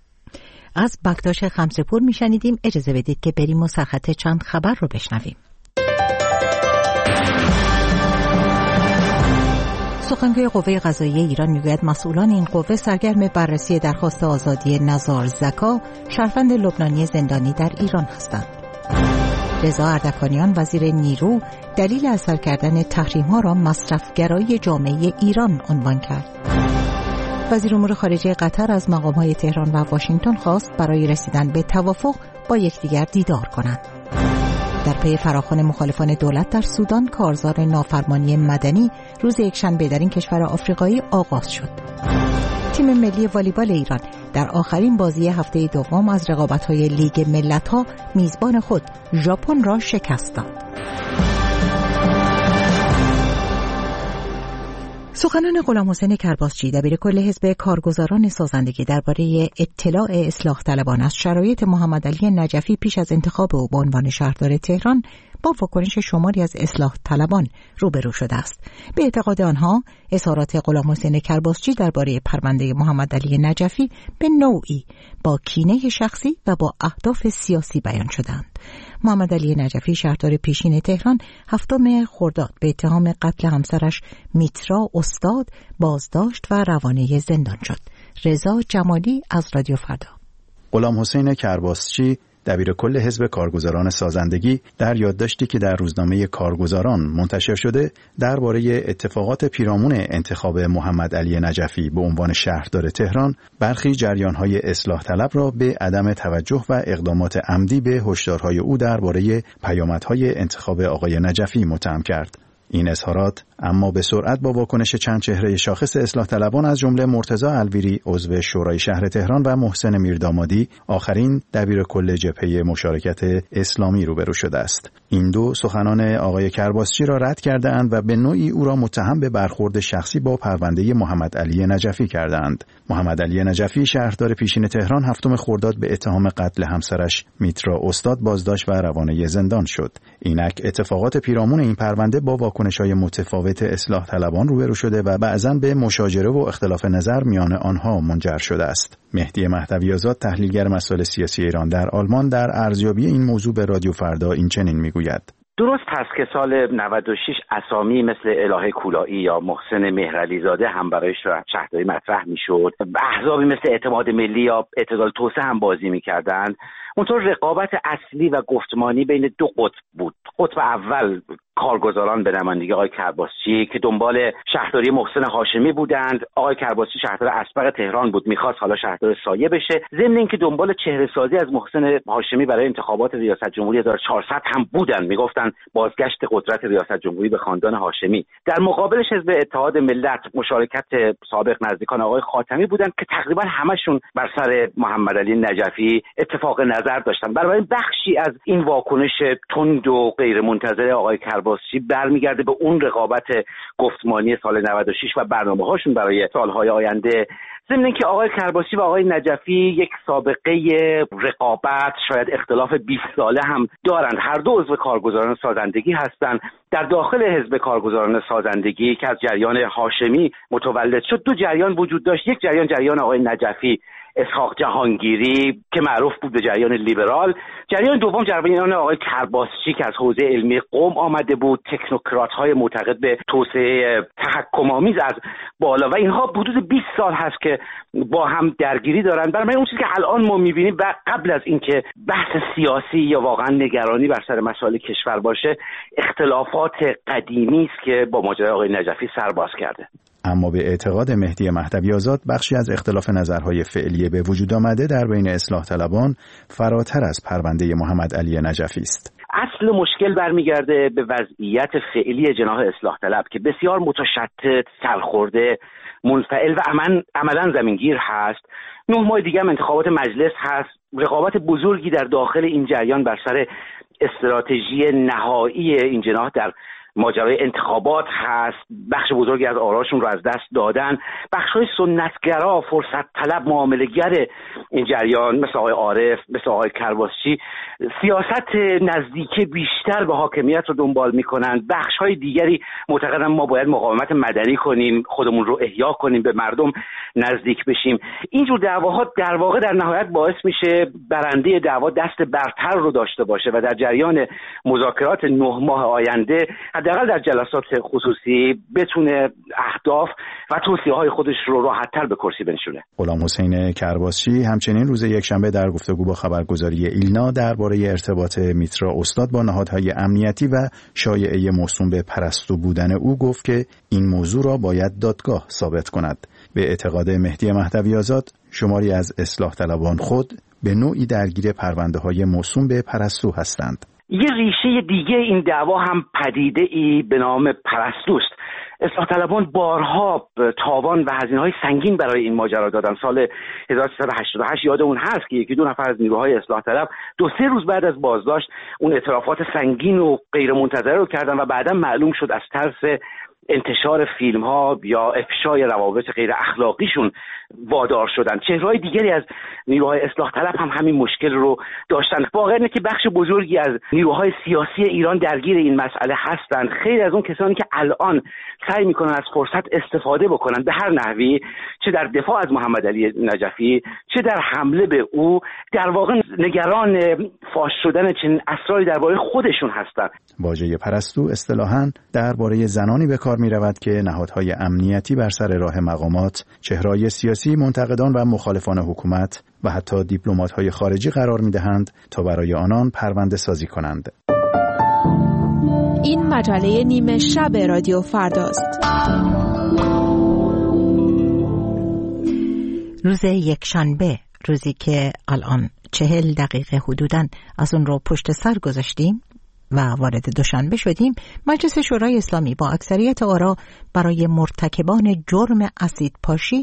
از بکتاش خمسه‌پور میشنیدیم. اجازه بدید که بریم و سرخط چند خبر رو بشنویم. سخنگوی قوه قضاییه ایران میگوید مسئولان این قوه سرگرم بررسی درخواست آزادی نزار زکا، شهروند لبنانی زندانی در ایران هستند. رضا اردکانیان وزیر نیرو دلیل اثر کردن تحریم‌ها را مصرفگرایی جامعه ایران عنوان کرد. وزیر امور خارجه قطر از مقام‌های تهران و واشنگتن خواست برای رسیدن به توافق با یکدیگر دیدار کنند. در پی فراخوان مخالفان دولت در سودان، کارزار نافرمانی مدنی روز یکشنبه در این کشور آفریقایی آغاز شد. تیم ملی والیبال ایران در آخرین بازی هفته دوم از رقابت‌های لیگ ملت‌ها میزبان خود ژاپن را شکست داد. سخنان غلامحسین کرباسچی دبیرکل حزب کارگزاران سازندگی درباره اطلاع اصلاح طلبان از شرایط محمدعلی نجفی پیش از انتخاب او به عنوان شهردار تهران با واکنش شماری از اصلاح طلبان روبرو شده است. به اعتقاد آنها اظهارات غلامحسین کرباسچی درباره پرونده محمدعلی نجفی به نوعی با کینه شخصی و با اهداف سیاسی بیان شدند. محمدعلی نجفی شهردار پیشین تهران 7 خرداد به اتهام قتل همسرش میترا استاد بازداشت و روانه زندان شد. رضا جمالی از رادیو فردا. غلامحسین کرباسچی دبیر کل حزب کارگزاران سازندگی در یادداشتی که در روزنامه کارگزاران منتشر شده درباره اتفاقات پیرامون انتخاب محمد علی نجفی به عنوان شهردار تهران برخی جریان‌های اصلاح طلب را به عدم توجه و اقدامات عمدی به هشدارهای او درباره پیامدهای انتخاب آقای نجفی متهم کرد. این اظهارات اما به سرعت با واکنش چند چهره شاخص اصلاح طلبان از جمله مرتضی الویری عضو شورای شهر تهران و محسن میردامادی آخرین دبیر کل جبهه مشارکت اسلامی روبرو شده است. این دو سخنان آقای کرباسچی را رد کرده اند و به نوعی او را متهم به برخورد شخصی با پرونده محمد علی نجفی کردند. محمد علی نجفی شهردار پیشین تهران 7 خرداد به اتهام قتل همسرش میترا استاد بازداشت و روانه زندان شد. اینک اتفاقات پیرامون این پرونده با واکنش‌های متفاوت اصلاح طلبان روبرو شده و بعضاً به مشاجره و اختلاف نظر میان آنها منجر شده است. مهدی مهدوی آزاد تحلیلگر مسائل سیاسی ایران در آلمان در ارزیابی این موضوع به رادیو فردا این چنین میگوید: درست هست که سال 96 اسامی مثل الهه کولایی یا محسن مهرعلیزاده هم برای شهرداری مطرح میشد. احزابی مثل اعتماد ملی یا اعتدال توسعه هم بازی میکردند. اونطور رقابت اصلی و گفتمانی بین دو قطب بود. قطب اول کارگزاران به نمایندگی آقای کرباسچی که دنبال شهرداری محسن هاشمی بودند. آقای کرباسچی شهردار اسبق تهران بود، میخواست حالا شهردار سایه بشه. ضمن اینکه دنبال چهره سازی از محسن هاشمی برای انتخابات ریاست جمهوری 1400 هم بودند، میگفتند بازگشت قدرت ریاست جمهوری به خاندان هاشمی. در مقابلش حزب اتحاد ملت مشارکت سابق نزدیکان آقای خاتمی بودند که تقریبا همشون بر سر محمد علی نجفی اتفاق نظر داشتن. برای بخشی از این واکنش تند و غیر منتظره آقای کرباسچی برمیگرده به اون رقابت گفتمانی سال 96 و برنامه‌هاشون برای سالهای آینده. ضمن اینکه آقای کرباسچی و آقای نجفی یک سابقه رقابت، شاید اختلاف 20 ساله هم دارند. هر دو عضو کارگزاران سازندگی هستند. در داخل حزب کارگزاران سازندگی که از جریان هاشمی متولد شد، دو جریان وجود داشت. یک جریان آقای نجفی اسحاق جهانگیری که معروف بود به جریان لیبرال. جریان دوم جریان آقای کرباسچی که از حوزه علمی قم آمده بود، تکنوکرات‌های معتقد به توسعه تحکم‌آمیز از بالا، و اینها حدود 20 سال هست که با هم درگیری دارن. برای اون چیزی که الان ما می‌بینیم و قبل از اینکه بحث سیاسی یا واقعا نگرانی بر سر مسائل کشور باشه، اختلافات قدیمی است که با ماجرای آقای نجفی سر باز کرده. اما به اعتقاد مهدی مهدوی آزاد بخشی از اختلاف نظرهای فعلی به وجود آمده در بین اصلاح طلبان فراتر از پرونده محمد علی نجفی است. اصل مشکل برمیگرده به وضعیت فعلی جناح اصلاح طلب که بسیار متشتت، سرخورده، منفعل و عملاً زمینگیر هست. 9 ماه دیگه هم انتخابات مجلس هست. رقابت بزرگی در داخل این جریان بر سر استراتژی نهایی این جناح در ماجرای انتخابات هست. بخش بزرگی از آراشون رو از دست دادن. بخش‌های سنتگرا، فرصت طلب، معامله‌گر این جریان مثل آقای عارف، مثل آقای کرباسچی سیاست نزدیکی بیشتر به حاکمیت رو دنبال می‌کنن. بخش‌های دیگری معتقدن ما باید مقاومت مدنی کنیم، خودمون رو احیا کنیم، به مردم نزدیک بشیم. اینجور دعواها در واقع در نهایت باعث میشه برنده دعوا دست برتر رو داشته باشه و در جریان مذاکرات 9 ماه آینده حداقل در جلسات خصوصی بتونه اهداف و توصیه‌های خودش رو راحت‌تر به کرسی بنشونه. غلام حسین کرباسچی همچنین روز یکشنبه در گفتگو با خبرگزاری ایلنا درباره ارتباط میترا استاد با نهادهای امنیتی و شایعه موسوم به پرستو بودن او گفت که این موضوع را باید دادگاه ثابت کند. به اعتقاد مهدی مهدوی آزاد شماری از اصلاح طلبان خود به نوعی درگیر پرونده‌های موسوم به پرستو هستند. یه ریشه دیگه این دعوا هم پدیده‌ای به نام پرستوست. اصلاح طلبان بارها تاوان و هزینه‌های سنگین برای این ماجرا دادن. سال 1388 یاد اون هست که 1-2 نفر از نیروهای اصلاح طلب 2-3 روز بعد از بازداشت اون اعترافات سنگین و غیر منتظره رو کردن و بعدا معلوم شد از ترس انتشار فیلم ها یا افشای روابط غیر اخلاقیشون وادار شدن. چهره‌های دیگری از نیروهای اصلاح طلب هم همین مشکل رو داشتن. واقعا اینه که بخش بزرگی از نیروهای سیاسی ایران درگیر این مسئله هستند. خیلی از اون کسانی که الان سعی میکنن از فرصت استفاده بکنن به هر نحوی، چه در دفاع از محمد علی نجفی چه در حمله به او، در واقع نگران فاش شدن چنین اسراری درباره خودشون هستند. واژه پرستو اصطلاحاً درباره زنانی به کار می رود که نهادهای امنیتی بر سر راه مقامات، چهره‌های سیاسی، منتقدان و مخالفان حکومت و حتی دیپلمات‌های خارجی قرار می‌دهند تا برای آنان پرونده سازی کنند. این مجله نیمه شب رادیو فرداست. روز یکشنبه، روزی که الان 40 دقیقه حدوداً از اون رو پشت سر گذاشتیم و وارد دوشنبه شدیم، مجلس شورای اسلامی با اکثریت آرا برای مرتکبان جرم اسیدپاشی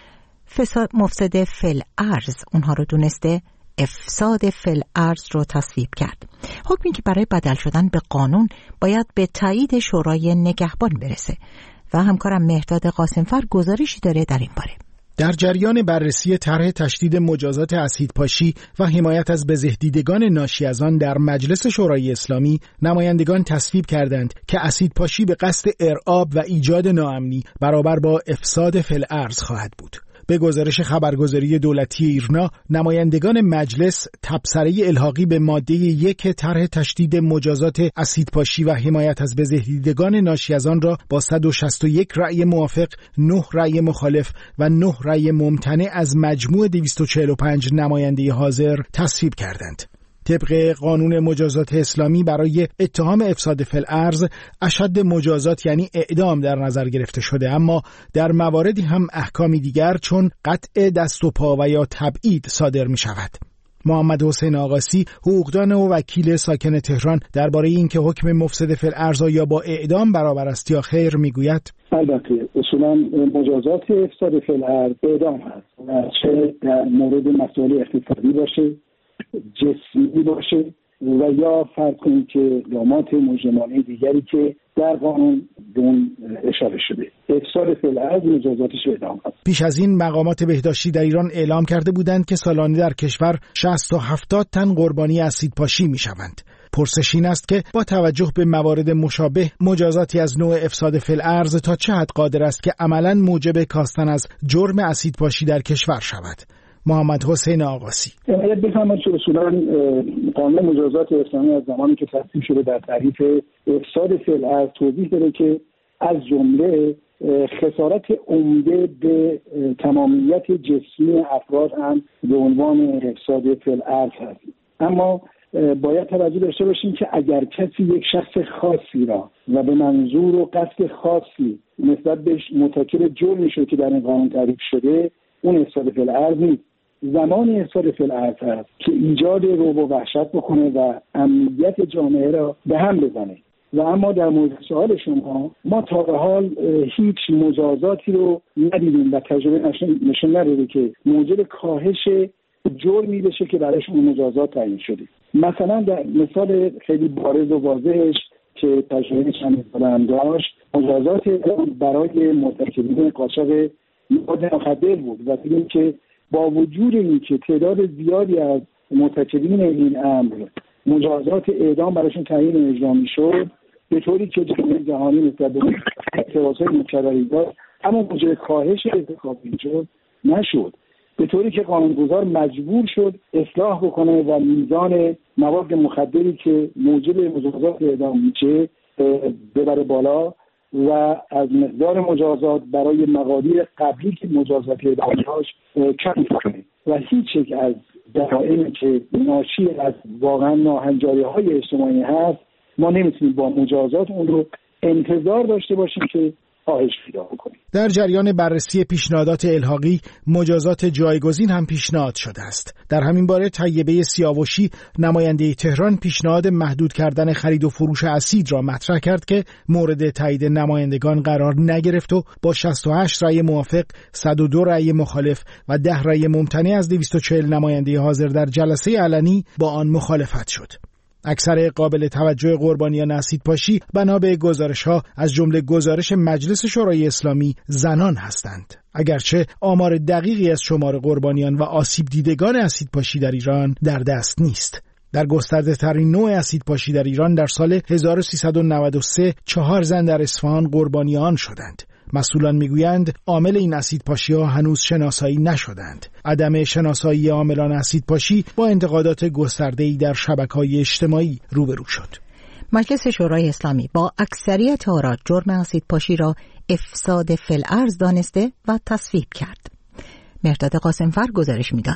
مفسد فی‌الارض، اونها رو دونسته افساد فی‌الارض رو تصویب کرد. حکمی که برای بدل شدن به قانون باید به تایید شورای نگهبان برسه و همکارم مهرداد قاسمفر گزارشی داره در این باره. در جریان بررسی طرح تشدید مجازات اسیدپاشی و حمایت از بزهدیدگان ناشی از آن در مجلس شورای اسلامی، نمایندگان تصویب کردند که اسیدپاشی به قصد ارعاب و ایجاد ناامنی برابر با افساد فی‌الارض خواهد بود. به گزارش خبرگزاری دولتی ایرنا، نمایندگان مجلس تبصره الحاقی به ماده 1 طرح تشدید مجازات اسیدپاشی و حمایت از بزهدیدگان ناشی از آن را با 161 رأی موافق، 9 رأی مخالف و 9 رأی ممتنع از مجموع 245 نماینده حاضر تصویب کردند. طبق قانون مجازات اسلامی برای اتهام افساد فی‌الارض اشد مجازات یعنی اعدام در نظر گرفته شده، اما در مواردی هم احکامی دیگر چون قطع دست و پا و یا تبعید صادر می شود. محمد حسین آقاسی، حقوقدان و وکیل ساکن تهران، درباره اینکه حکم مفسد فی‌الارض یا با اعدام برابر است یا خیر میگوید: البته اصولا مجازات افساد فی‌الارض اعدام هست، چه در مورد مسائل اقتصادی باشه، جسمی باشه و یا فرض کنید که اقدامات مجرمانه دیگری که در قانون به اون اشاره شده. افساد فی‌الارض مجازاتش اعدام هست. پیش از این مقامات بهداشتی در ایران اعلام کرده بودند که سالانه در کشور 60 تا 70 تن قربانی اسیدپاشی میشوند. پرسش این است که با توجه به موارد مشابه، مجازاتی از نوع افساد فی‌الارض تا چه حد قادر است که عملاً موجب کاستن از جرم اسیدپاشی در کشور شود؟ محمد حسین آقاسی: باید بفهمید که اصولاً قانون مجازات اسلامی از زمانی که تصویب شده در تعریف افساد فی‌الارض توضیح داده که از جمله خسارت عمده به تمامیت جسمی افراد هم به عنوان افساد فی‌الارض هست. اما باید توجه داشته باشیم که اگر کسی یک شخص خاصی را و به منظور و قصد خاصی نسبت به مرتکب جرمی شده که در این قانون تعریف شده، اون افساد فی‌الارض نیست. زمانی افساد فی‌الارض هست که ایجاد رعب و وحشت بکنه و امنیت جامعه را به هم بزنه. و اما در مورد سوال شما، ما تا به حال هیچ مجازاتی رو ندیدیم و تجربه نشون نداده که موجب کاهش جرمی بشه که برایش اون مجازات تعیین شده. مثلا در مثال خیلی بارز و واضحش که تجربه چند ساله هم داشت، مجازات برای مرتکبین قاچاق مواد مخدر بود و دیدیم که با وجود اینکه تعداد زیادی از مرتکبین این امر مجازات اعدام براشون تعیین اجرا می‌شد، به طوری که جامعه جهانی نسبت به اعتراضات مکرری داشت، اما موجب کاهش ارتکاب شد نشد، به طوری که قانونگذار مجبور شد اصلاح بکنه و میزان مواد مخدری که موجب مجازات اعدام میشه ببره بالا و از مقدار مجازات برای مقادیر قبلی که مجازات اعدام داشت کم کنه. و هیچ یک از دلایلی که ناشی از واقعا ناهنجاری‌های اجتماعی هست، ما نمیتونیم با مجازات اون رو انتظار داشته باشیم که کاهش پیدا بکنیم. در جریان بررسی پیشنهادات الحاقی، مجازات جایگزین هم پیشنهاد شده است. در همین باره طیبه سیاوشی، نماینده تهران، پیشنهاد محدود کردن خرید و فروش اسید را مطرح کرد که مورد تایید نمایندگان قرار نگرفت و با 68 رأی موافق، 102 رأی مخالف و 10 رأی ممتنع از 240 نماینده حاضر در جلسه علنی با آن مخالفت شد. اکثر قابل توجه قربانیان اسیدپاشی بنا به گزارش‌ها از جمله گزارش مجلس شورای اسلامی زنان هستند. اگرچه آمار دقیقی از شمار قربانیان و آسیب دیدگان اسیدپاشی در ایران در دست نیست. در گسترده ترین نوع اسیدپاشی در ایران در سال 1393 4 زن در اصفهان قربانی آن شدند. مسئولان میگویند عامل این اسیدپاشی‌ها هنوز شناسایی نشدند. عدم شناسایی عاملان اسیدپاشی با انتقادات گسترده‌ای در شبکه‌های اجتماعی روبرو شد. مجلس شورای اسلامی با اکثریت آرا جرم اسیدپاشی را افساد فی‌الارض دانسته و تصویب کرد. مهرداد قاسمفر گزارش میداد.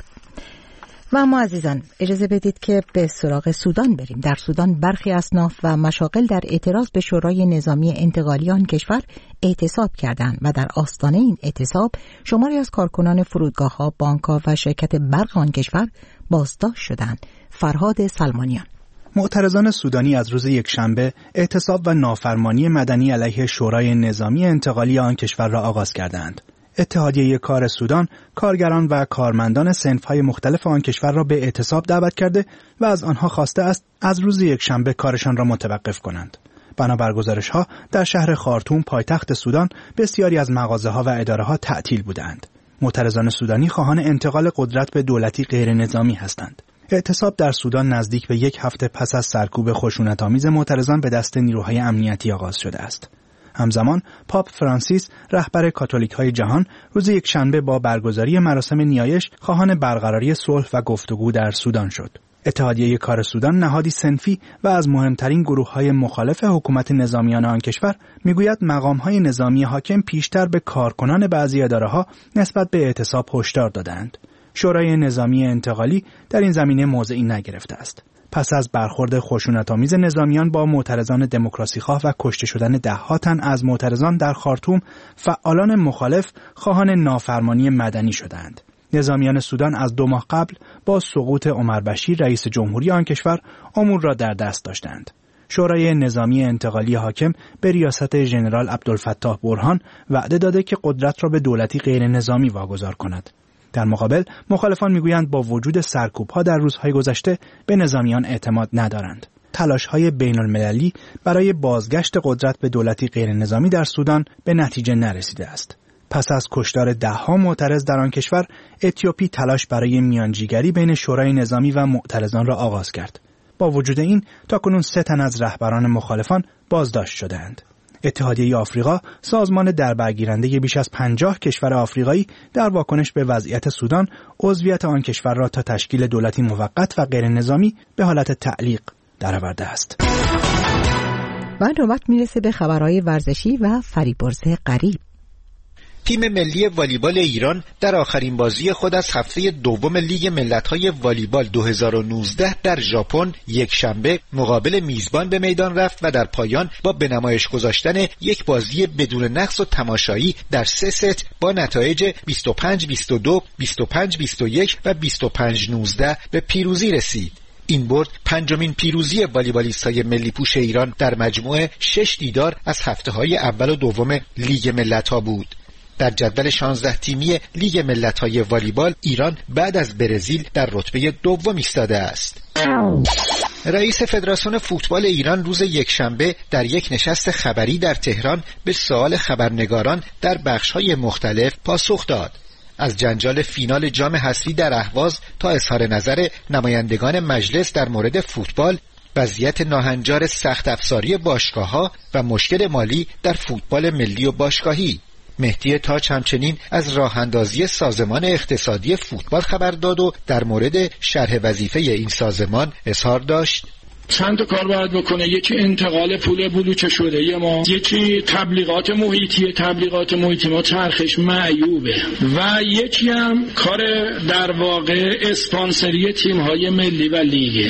و اما عزیزان اجازه بدید که به سراغ سودان بریم. در سودان برخی اصناف و مشاغل در اعتراض به شورای نظامی انتقالی آن کشور اعتصاب کردند و در آستانه این اعتصاب شماری از کارکنان فرودگاه‌ها، بانک‌ها و شرکت برق آن کشور بازداشت شدند. فرهاد سلمانیان. معترضان سودانی از روز یکشنبه اعتصاب و نافرمانی مدنی علیه شورای نظامی انتقالی آن کشور را آغاز کردند. اتحادیه کار سودان کارگران و کارمندان صنف‌های مختلف آن کشور را به اعتصاب دعوت کرده و از آنها خواسته است از روز یکشنبه کارشان را متوقف کنند. بنابر گزارش‌ها در شهر خارتوم پایتخت سودان بسیاری از مغازه‌ها و اداره‌ها تعطیل بودند. معترضان سودانی خواهان انتقال قدرت به دولتی غیر نظامی هستند. اعتصاب در سودان نزدیک به یک هفته پس از سرکوب خشونت‌آمیز معترضان به دست نیروهای امنیتی آغاز شده است. همزمان پاپ فرانسیس رهبر کاتولیک‌های جهان روز یکشنبه با برگزاری مراسم نیایش خواهان برقراری صلح و گفتگو در سودان شد. اتحادیه کار سودان نهادی صنفی و از مهمترین گروه‌های مخالف حکومت نظامیان آن کشور میگوید مقام‌های نظامی حاکم پیشتر به کارکنان بعضی اداره‌ها نسبت به اعتصاب هشدار دادند. شورای نظامی انتقالی در این زمینه موضعی نگرفته است. پس از برخورد خشونت‌آمیز نظامیان با معترضان دموکراسی‌خواه و کشته شدن ده‌ها تن از معترضان در خارتوم، فعالان مخالف خواهان نافرمانی مدنی شدند. نظامیان سودان از 2 ماه قبل با سقوط عمر بشیر رئیس جمهوری آن کشور امور را در دست داشتند. شورای نظامی انتقالی حاکم به ریاست ژنرال عبدالفتاح برهان وعده داده که قدرت را به دولتی غیر نظامی واگذار کند. در مقابل مخالفان میگویند با وجود سرکوب‌ها در روزهای گذشته به نظامیان اعتماد ندارند. تلاش‌های بین‌المللی برای بازگشت قدرت به دولتی غیر نظامی در سودان به نتیجه نرسیده است. پس از کشتار 10 معترض در آن کشور، اتیوپی تلاش برای میانجیگری بین شورای نظامی و معترضان را آغاز کرد. با وجود این، تاکنون 3 تن از رهبران مخالفان بازداشت شدند. اتحادیه آفریقا، سازمان دربرگیرنده بیش از 50 کشور آفریقایی، در واکنش به وضعیت سودان، عضویت آن کشور را تا تشکیل دولتی موقت و غیر نظامی به حالت تعلیق درآورده است. و نوبت میرسه به خبرهای ورزشی و فریبرز غریب. تیم ملی والیبال ایران در آخرین بازی خود از هفته دوم لیگ ملت‌های والیبال 2019 در ژاپن یکشنبه مقابل میزبان به میدان رفت و در پایان با به نمایش گذاشتن یک بازی بدون نقص و تماشایی در 3 ست با نتایج 25-22, 25-21 و 25-19 به پیروزی رسید. این برد 5مین پیروزی والیبالیست‌های ملی پوش ایران در مجموع 6 دیدار از هفته‌های اول و دوم لیگ ملت‌ها بود. در جدول 16 تیمی لیگ ملت‌های والیبال ایران بعد از برزیل در رتبه دوم ایستاده است. رئیس فدراسیون فوتبال ایران روز یکشنبه در یک نشست خبری در تهران به سوال خبرنگاران در بخش‌های مختلف پاسخ داد. از جنجال فینال جام حذفی در اهواز تا اظهار نظر نمایندگان مجلس در مورد فوتبال، وضعیت ناهنجار سخت افزاری باشگاه‌ها و مشکل مالی در فوتبال ملی و باشگاهی. مهدی تاج همچنین از راه اندازی سازمان اقتصادی فوتبال خبر داد و در مورد شرح وظیفه این سازمان اظهار داشت: چند تا کار باید بکنه. یکی انتقال پول بلوچه شده ما، یکی تبلیغات محیطی ما چرخش معیوبه و یکی هم کار در واقع اسپانسری تیم‌های ملی و لیگه.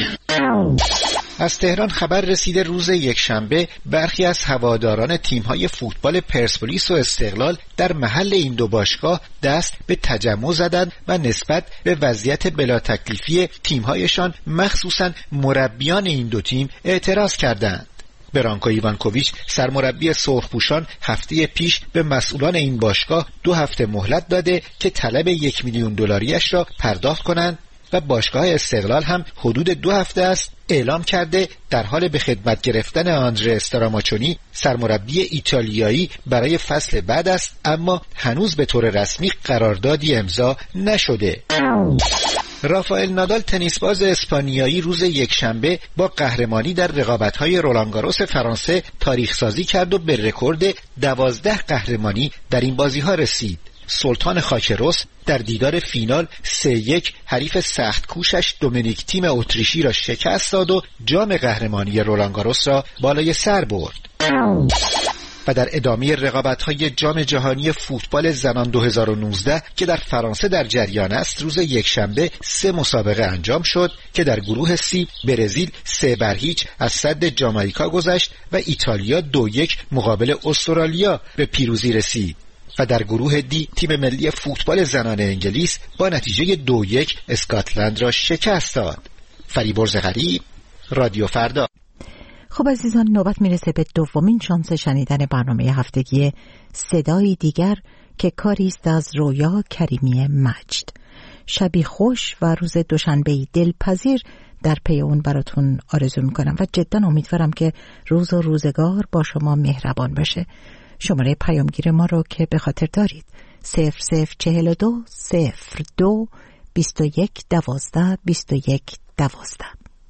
از تهران خبر رسیده روز یکشنبه برخی از هواداران تیم‌های فوتبال پرسپولیس و استقلال در محل این دو باشگاه دست به تجمع زدند و نسبت به وضعیت بلا تکلیفی تیم‌هایشان مخصوصاً مربیان این دو تیم اعتراض کردند. برانکو ایوانکوویچ سرمربی سرخپوشان هفته پیش به مسئولان این باشگاه 2 هفته مهلت داده که طلب $1,000,000 را پرداخت کنند و باشگاه استقلال هم حدود 2 هفته است اعلام کرده در حال به خدمت گرفتن آندره استراماچونی سرمربی ایتالیایی برای فصل بعد است، اما هنوز به طور رسمی قراردادی امضا نشده. رافائل نادال تنیسباز اسپانیایی روز یکشنبه با قهرمانی در رقابت‌های رولانگاروس فرانسه تاریخ سازی کرد و به رکورد 12 قهرمانی در این بازی‌ها رسید. سلطان خاکروس در دیدار فینال 3-1 حریف سخت کوشش دومینیک تیم اتریشی را شکست داد و جام قهرمانی رولانگاروس را بالای سر برد. و در ادامه رقابت‌های جام جهانی فوتبال زنان 2019 که در فرانسه در جریان است، روز یکشنبه 3 مسابقه انجام شد که در گروه سی برزیل 3-0 از سد جامائیکا گذشت و ایتالیا 2-1 مقابل استرالیا به پیروزی رسید و در گروه دی تیم ملی فوتبال زنان انگلیس با نتیجه 2-1 اسکاتلند را شکست داد. فریبرز غریب، رادیو فردا. خب عزیزان، نوبت میرسه به دومین شانس شنیدن برنامه هفتگی صدای دیگر که کاری است از رویا کریمی مجد. شبی خوش و روز دوشنبه دلپذیر در پی اون براتون آرزو میکنم و جدا امیدوارم که روز و روزگار با شما مهربان بشه. شماره پیامگیر ما رو که به خاطر دارید 0042 02 21 12 21 12.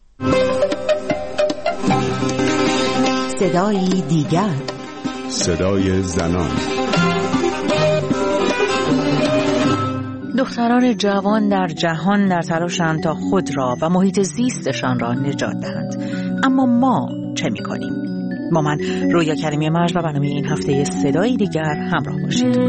صدای دیگر، صدای زنان. دختران جوان در جهان در تلاشند تا خود را و محیط زیستشان را نجات دهند. اما ما چه می‌کنیم؟ با من رویا کریمی مجد و برنامه این هفته صدای دیگر همراه باشید.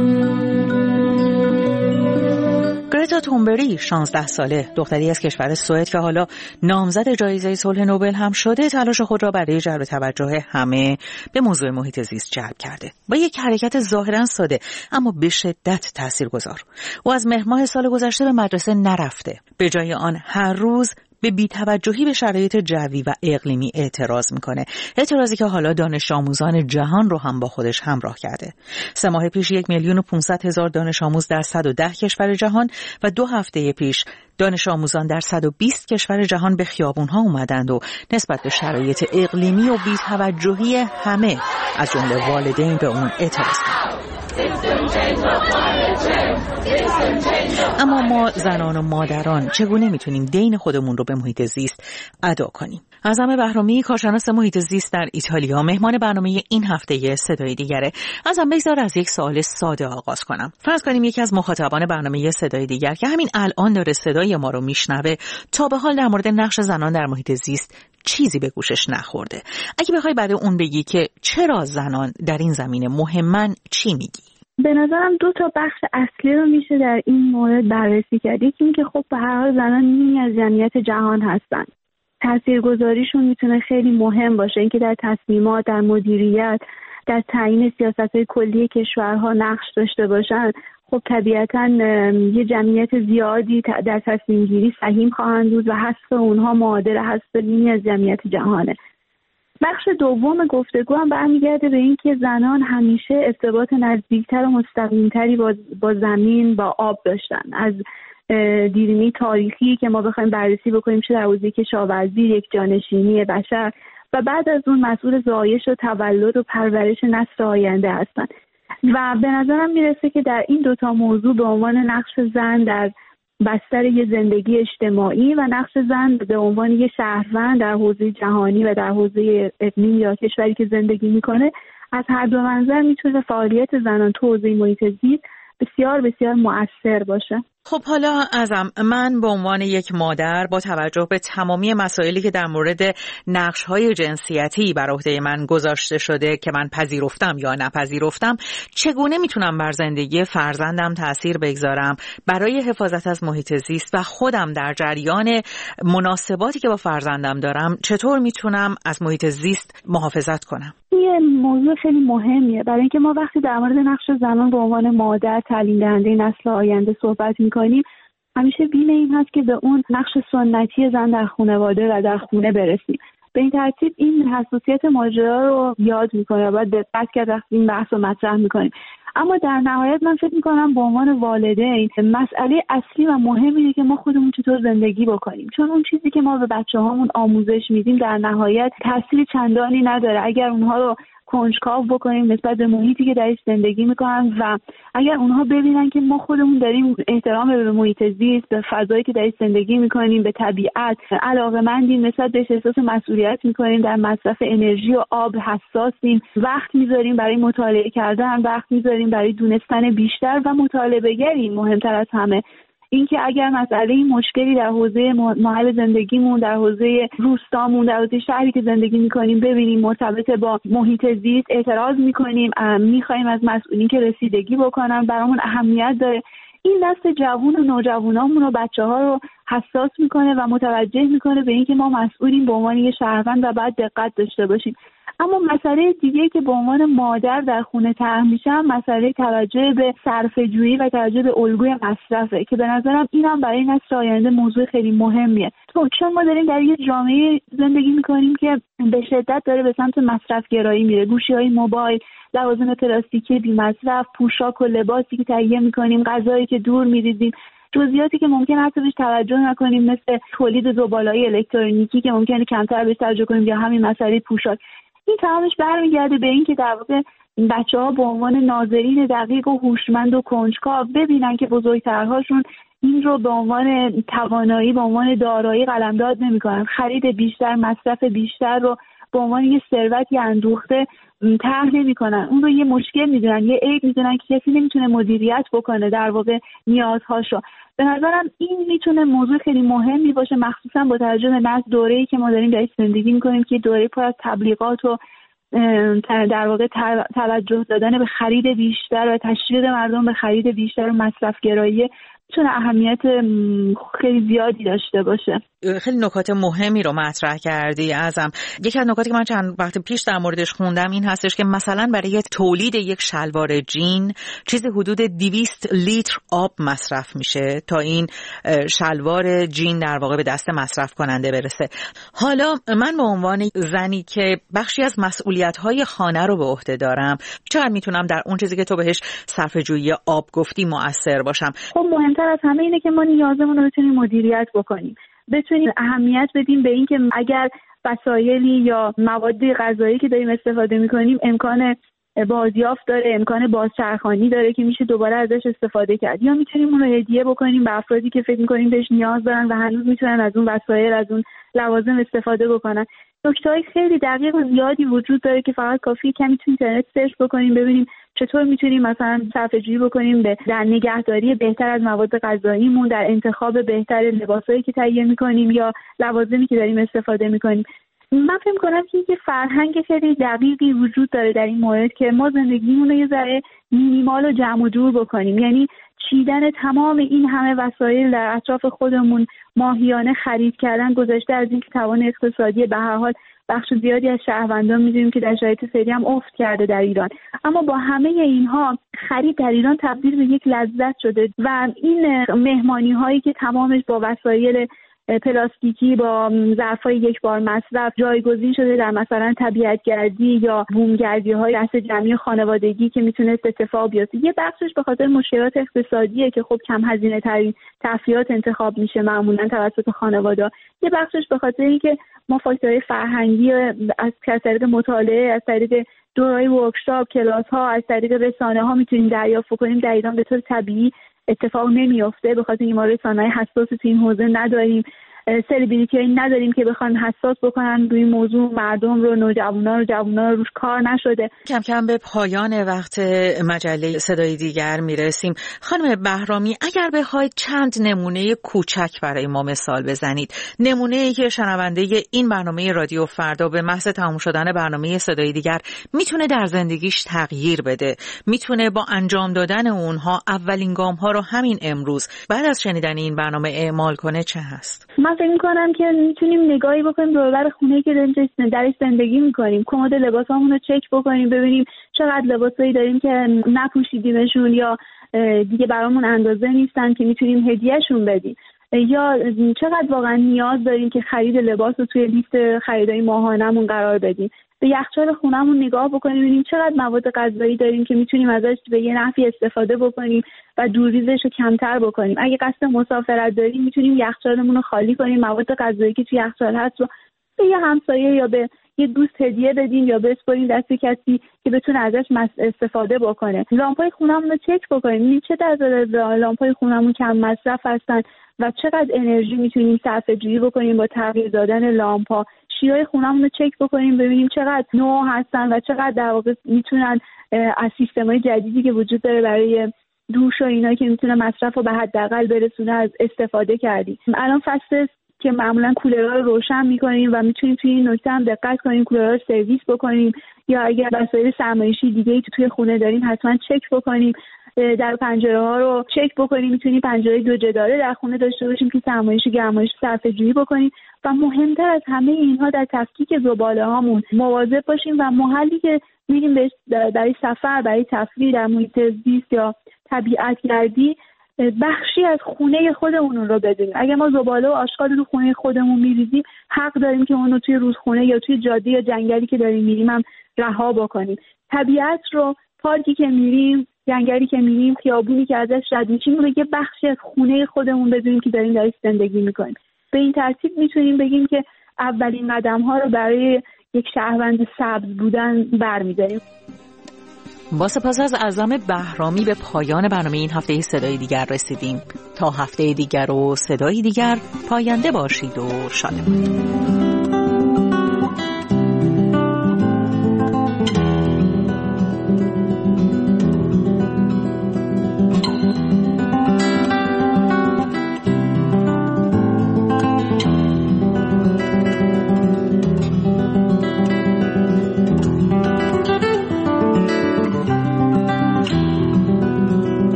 گرتا تونبری 16 ساله، دختری از کشور سوئد که حالا نامزد جایزه صلح نوبل هم شده، تلاش خود را برای جلب توجه همه به موضوع محیط زیست جلب کرده. با یک حرکت ظاهراً ساده اما به شدت تاثیرگذار، او از مهر ماه سال گذشته به مدرسه نرفته. به جای آن هر روز به بی‌توجهی به شرایط جوی و اقلیمی اعتراض میکنه، اعتراضی که حالا دانش آموزان جهان رو هم با خودش همراه کرده. 3 ماه پیش 1,500,000 دانش آموز در 110 کشور جهان و 2 هفته پیش دانش آموزان در 120 کشور جهان به خیابون‌ها اومدند و نسبت به شرایط اقلیمی و بی‌توجهی همه از جمله والدین به اون اعتراض کردند. اما ما زنان و مادران چگونه میتونیم دین خودمون رو به محیط زیست ادا کنیم؟ اعظم بهرامی، کارشناس محیط زیست در ایتالیا، مهمان برنامه این هفته صدای دیگره. ازم بگذار از یک سوال ساده آغاز کنم. فرض کنیم یکی از مخاطبان برنامه صدای دیگر که همین الان داره صدای ما رو میشنوه، تا به حال در مورد نقش زنان در محیط زیست چیزی به گوشش نخورده. اگه بخوای برای اون بگی که چرا زنان در این زمینه مهمن، چی میگی؟ به نظرم 2 بخش اصلی رو میشه در این مورد بررسی کرد. یکی این که خب به هر حال زنان نیمی از جمعیت جهان هستن. تاثیرگذاریشون میتونه خیلی مهم باشه، اینکه در تصمیمات، در مدیریت، در تعیین سیاست‌های کلی کشورها نقش داشته باشن. خب طبیعتاً یه جمعیت زیادی در تصمیم گیری سهیم خواهند بود و حذف اونها معادل حذف نیمی از جمعیت جهانه. بخش دوم گفتگو هم برمیگرده به این که زنان همیشه ارتباط نزدیکتر و مستقیمتری با زمین، با آب داشتن. از دیرینه تاریخی که ما بخوایم بررسی بکنیم، چه در حوزه کشاورزی، یک جانشینی بشر و بعد از اون مسئول زایش و تولد و پرورش نسل آینده هستن. و به نظرم میرسه که در این 2 موضوع به عنوان نقش زن در بستر یه زندگی اجتماعی و نقش زن به عنوان یه شهروند در حوزه جهانی و در حوزه اقلیم یا کشوری که زندگی میکنه، از هر دو منظر میتونه فعالیت زنان تو حوزه محیط زیست بسیار بسیار مؤثر باشه. خب حالا ازم من به عنوان یک مادر با توجه به تمامی مسائلی که در مورد نقش‌های جنسیتی بر عهده من گذاشته شده که من پذیرفتم یا نپذیرفتم، چگونه میتونم بر زندگی فرزندم تأثیر بگذارم برای حفاظت از محیط زیست و خودم در جریان مناسباتی که با فرزندم دارم چطور میتونم از محیط زیست محافظت کنم؟ یه موضوع خیلی مهمیه، برای اینکه ما وقتی در مورد نقش زنان به عنوان مادر تعلیم دهنده نسل آینده صحبت می‌کنیم، همیشه بیم این هست که به اون نقش سنتی زن در خانواده و در خونه برسیم. به این ترتیب این حساسیت ماجرا رو یاد می‌کنه و باید دقت کرد وقتی این بحث رو مطرح می‌کنیم. اما در نهایت من فکر می‌کنم به عنوان والدین مسئله اصلی و مهم اینه که ما خودمون چطور زندگی بکنیم، چون اون چیزی که ما به بچه‌هامون آموزش میدیم در نهایت تأثیر چندانی نداره اگر اونها رو کنجکاو بکنیم نسبت به محیطی که درش زندگی میکنن و اگر اونها ببینن که ما خودمون داریم احترام به محیط زیست، به فضایی که درش زندگی میکنیم، به طبیعت علاقه‌مندیم، نسبت بهش احساس مسئولیت میکنیم، در مصرف انرژی و آب حساسیم، وقت میذاریم برای مطالعه کردن، وقت میذاریم برای دونستن بیشتر و مطالعه گریم، مهمتر از همه اینکه اگر مسئله مشکلی در حوزه محل زندگیمون، در حوزه روستامون، در حوزه شهری که زندگی میکنیم ببینیم مرتبط با محیط زیست، اعتراض میکنیم، میخوایم از مسئولین که رسیدگی بکنن، برامون اهمیت داره. این دست جوون و نوجوانامون و بچه‌ها رو حساس میکنه و متوجه میکنه به اینکه ما مسئولیم به عنوان یه شهروند و باید دقت داشته باشیم. اما مسئله دیگه که به عنوان مادر در خونه طرح میشه مسئله توجه به صرفه‌جویی و توجه به الگوی مصرفه که به نظرم اینم برای نسل آینده موضوع خیلی مهمیه. چون ما داریم در یه جامعه زندگی میکنیم که به شدت داره به سمت مصرف‌گرایی میره. گوشی‌های موبایل، لوازم پلاستیکی بی‌مصرف، پوشاک و لباسی که تهیه میکنیم، غذایی که دور میریزیم، جزئیاتی که ممکن است بهش توجه نکنیم مثل تولید زباله‌های الکترونیکی که ممکنه کمتر بهش توجه کنیم یا همین مسئله پوشاک. این تمامش برمیگرده به این که در واقع بچه‌ها به عنوان ناظرین دقیق و هوشمند و کنجکاو ببینن که بزرگترهاشون این رو به عنوان توانایی، به عنوان دارایی قلمداد نمی‌کنن. خرید بیشتر، مصرف بیشتر رو به عنوان یه ثروتی اندوخته طرح نمی‌کنن. اون رو یه مشکل می‌دونن، یه عیب می‌دونن که کسی نمی‌تونه مدیریت بکنه در واقع نیازهاشو. به نظرم این میتونه موضوع خیلی مهمی باشه، مخصوصا با توجه به نسل دوره‌ای که ما داریم درش زندگی می‌کنیم که دوره پر از تبلیغات و در واقع توجه دادن به خرید بیشتر و تشویق مردم به خرید بیشتر و مصرف‌گرایی میتونه اهمیت خیلی زیادی داشته باشه. خیلی نکات مهمی رو مطرح کردی ازم. یکی از نکاتی که من چند وقت پیش در موردش خوندم این هستش که مثلا برای تولید یک شلوار جین چیزی حدود 200 لیتر آب مصرف میشه تا این شلوار جین در واقع به دست مصرف کننده برسه. حالا من به عنوان زنی که بخشی از مسئولیت‌های خانه رو به عهده دارم چقدر میتونم در اون چیزی که تو بهش صرفه‌جویی آب گفتی مؤثر باشم؟ خب مهمتر از همه اینه که ما نیازمون رو بتونیم مدیریت بکنیم، بتونیم اهمیت بدیم به این که اگر وسایلی یا مواد غذایی که داریم استفاده میکنیم امکان بازیافت داره، امکان بازچرخانی داره که میشه دوباره ازش استفاده کرد، یا میتونیم اون رو هدیه بکنیم به افرادی که فکر میکنیم بهش نیاز دارن و هنوز میتونن از اون وسایل، از اون لوازم استفاده بکنن. نکته‌های خیلی دقیق و زیادی وجود داره که فقط کافیه کمی تو اینترنت سرچ بکنیم ببینیم چطور میتونیم مثلا صرفه‌جویی بکنیم در نگهداری بهتر از مواد غذاییمون، در انتخاب بهتر لباسایی که تهیه میکنیم یا لوازمی که داریم استفاده میکنیم. من فکر می‌کنم که یه فرهنگ خیلی دقیقی وجود داره در این مورد که ما زندگیمون رو یه ذره مینیمال و جمع و جور بکنیم، یعنی چیدن تمام این همه وسایل در اطراف خودمون، ماهیانه خرید کردن، گذشته از اینکه توان اقتصادی به هر حال بخش زیادی از شهروندان می‌دونیم که در شرایط فعلی هم افت کرده در ایران، اما با همه اینها خرید در ایران تبدیل به یک لذت شده و این مهمانی‌هایی که تمامش با وسایل پلاستیکی با ظرفای یک بار مصرف جایگزین شده در مثلا طبیعت‌گردی یا بومگردی‌های دست جمعی خانوادگی که میتونست اتفاق بیفته. یه بخشش به خاطر مشکلات اقتصادیه که خب کم هزینه ترین تفریحات انتخاب میشه معمولا توسط خانواده. یه بخشش به خاطر اینکه ما فاکتورهای فرهنگی از طریق مطالعه، از طریق دوره‌های ورکشاپ، کلاس‌ها، از طریق رسانه‌ها میتونیم دریافت کنیم. در ایران به طور طبیعی اتفاق نمیفته به خاطر اینکه ما رسانه‌های حساس تو این حوزه نداریم، سلبریتی نداریم که بخوان حساس بکنن روی موضوع مردم رو، نوجوانا رو روش کار نشده. کم کم به پایان وقت مجله صدای دیگر میرسیم. خانم بهرامی، اگر بخواید چند نمونه کوچک برای ما مثال بزنید، نمونه‌ای که شنونده این برنامه رادیو فردا به محض تموم شدن برنامه صدای دیگر میتونه در زندگیش تغییر بده، میتونه با انجام دادن اونها اولین گام‌ها رو همین امروز بعد از شنیدن این برنامه اعمال کنه، چه هست؟ من فکر می‌کنم که میتونیم نگاهی بکنیم دور و بر خونه‌ای که درش زندگی می‌کنیم، کمد لباسامون رو چک بکنیم ببینیم چقدر لباسایی داریم که نپوشیدیمشون یا دیگه برامون اندازه نیستن که میتونیم هدیهشون بدیم، یا چقدر واقعا نیاز داریم که خرید لباس رو توی لیست خریدای ماهانه‌مون قرار بدیم. به یخچال خونه‌مون نگاه بکنیم ببینیم چقدر مواد غذایی داریم که میتونیم ازش به یه نحوی استفاده بکنیم و دوریزش رو کمتر بکنیم. اگه قصد مسافرت داریم میتونیم یخچالمون رو خالی کنیم، مواد غذایی که توی یخچال هست رو به یه همسایه یا به یه دوست هدیه بدیم یا بسپاریم دست کسی که بتونه ازش استفاده بکنه. لامپای خونه‌مون رو چک بکنیم ببینیم چه درصد لامپای خونه‌مون کم مصرف هستن و چقدر انرژی میتونیم صرفه‌جویی بکنیم با تغییر دادن لامپا. شیای خونه‌مون رو چک بکنیم ببینیم چقدر نوع هستن و چقدر در واقع میتونن از سیستم‌های جدیدی که وجود داره برای دوش و اینا که میتونه مصرف رو به حداقل برسونه از استفاده کردیم. الان فصل که معمولا کولرها رو روشن میکنیم و میتونیم توی این نکته هم دقت کنیم کولرها رو سرویس بکنیم، یا اگر وسایل سرمایشی دیگه‌ای توی خونه داریم حتما چک بکنیم. در پنجره ها رو چک بکنیم، میتونیم پنجره 2 جداره در خونه داشته باشیم که سرمایش و گرمایش صرفه‌جویی بکنیم و مهمتر از همه اینها در تفکیک زباله هامون مواظب باشیم و محلی که میریم برای سفر، برای تفریح در محیط زیست یا طبیعت گردی بخشی از خونه خودمون رو بدونیم. اگر ما زباله و آشغال رو خونه خودمون میریزیم حق داریم که اون رو توی رودخونه یا توی جاده یا جنگلی که داریم میریم هم رها بکنیم. طبیعت رو، پارکی که میریم، جنگلی که میریم، خیابونی که ازش رد میشیم رو یه بخشی از خونه خودمون بدونیم که داریم درش زندگی میکنیم. به این ترتیب میتونیم بگیم که اولین قدم ها رو برای یک شهروند سبز بودن برمی‌داریم. با سپاس از اعظم بهرامی به پایان برنامه این هفته صدای دیگر رسیدیم. تا هفته دیگر و صدای دیگر، پاینده باشید و شاد باشید.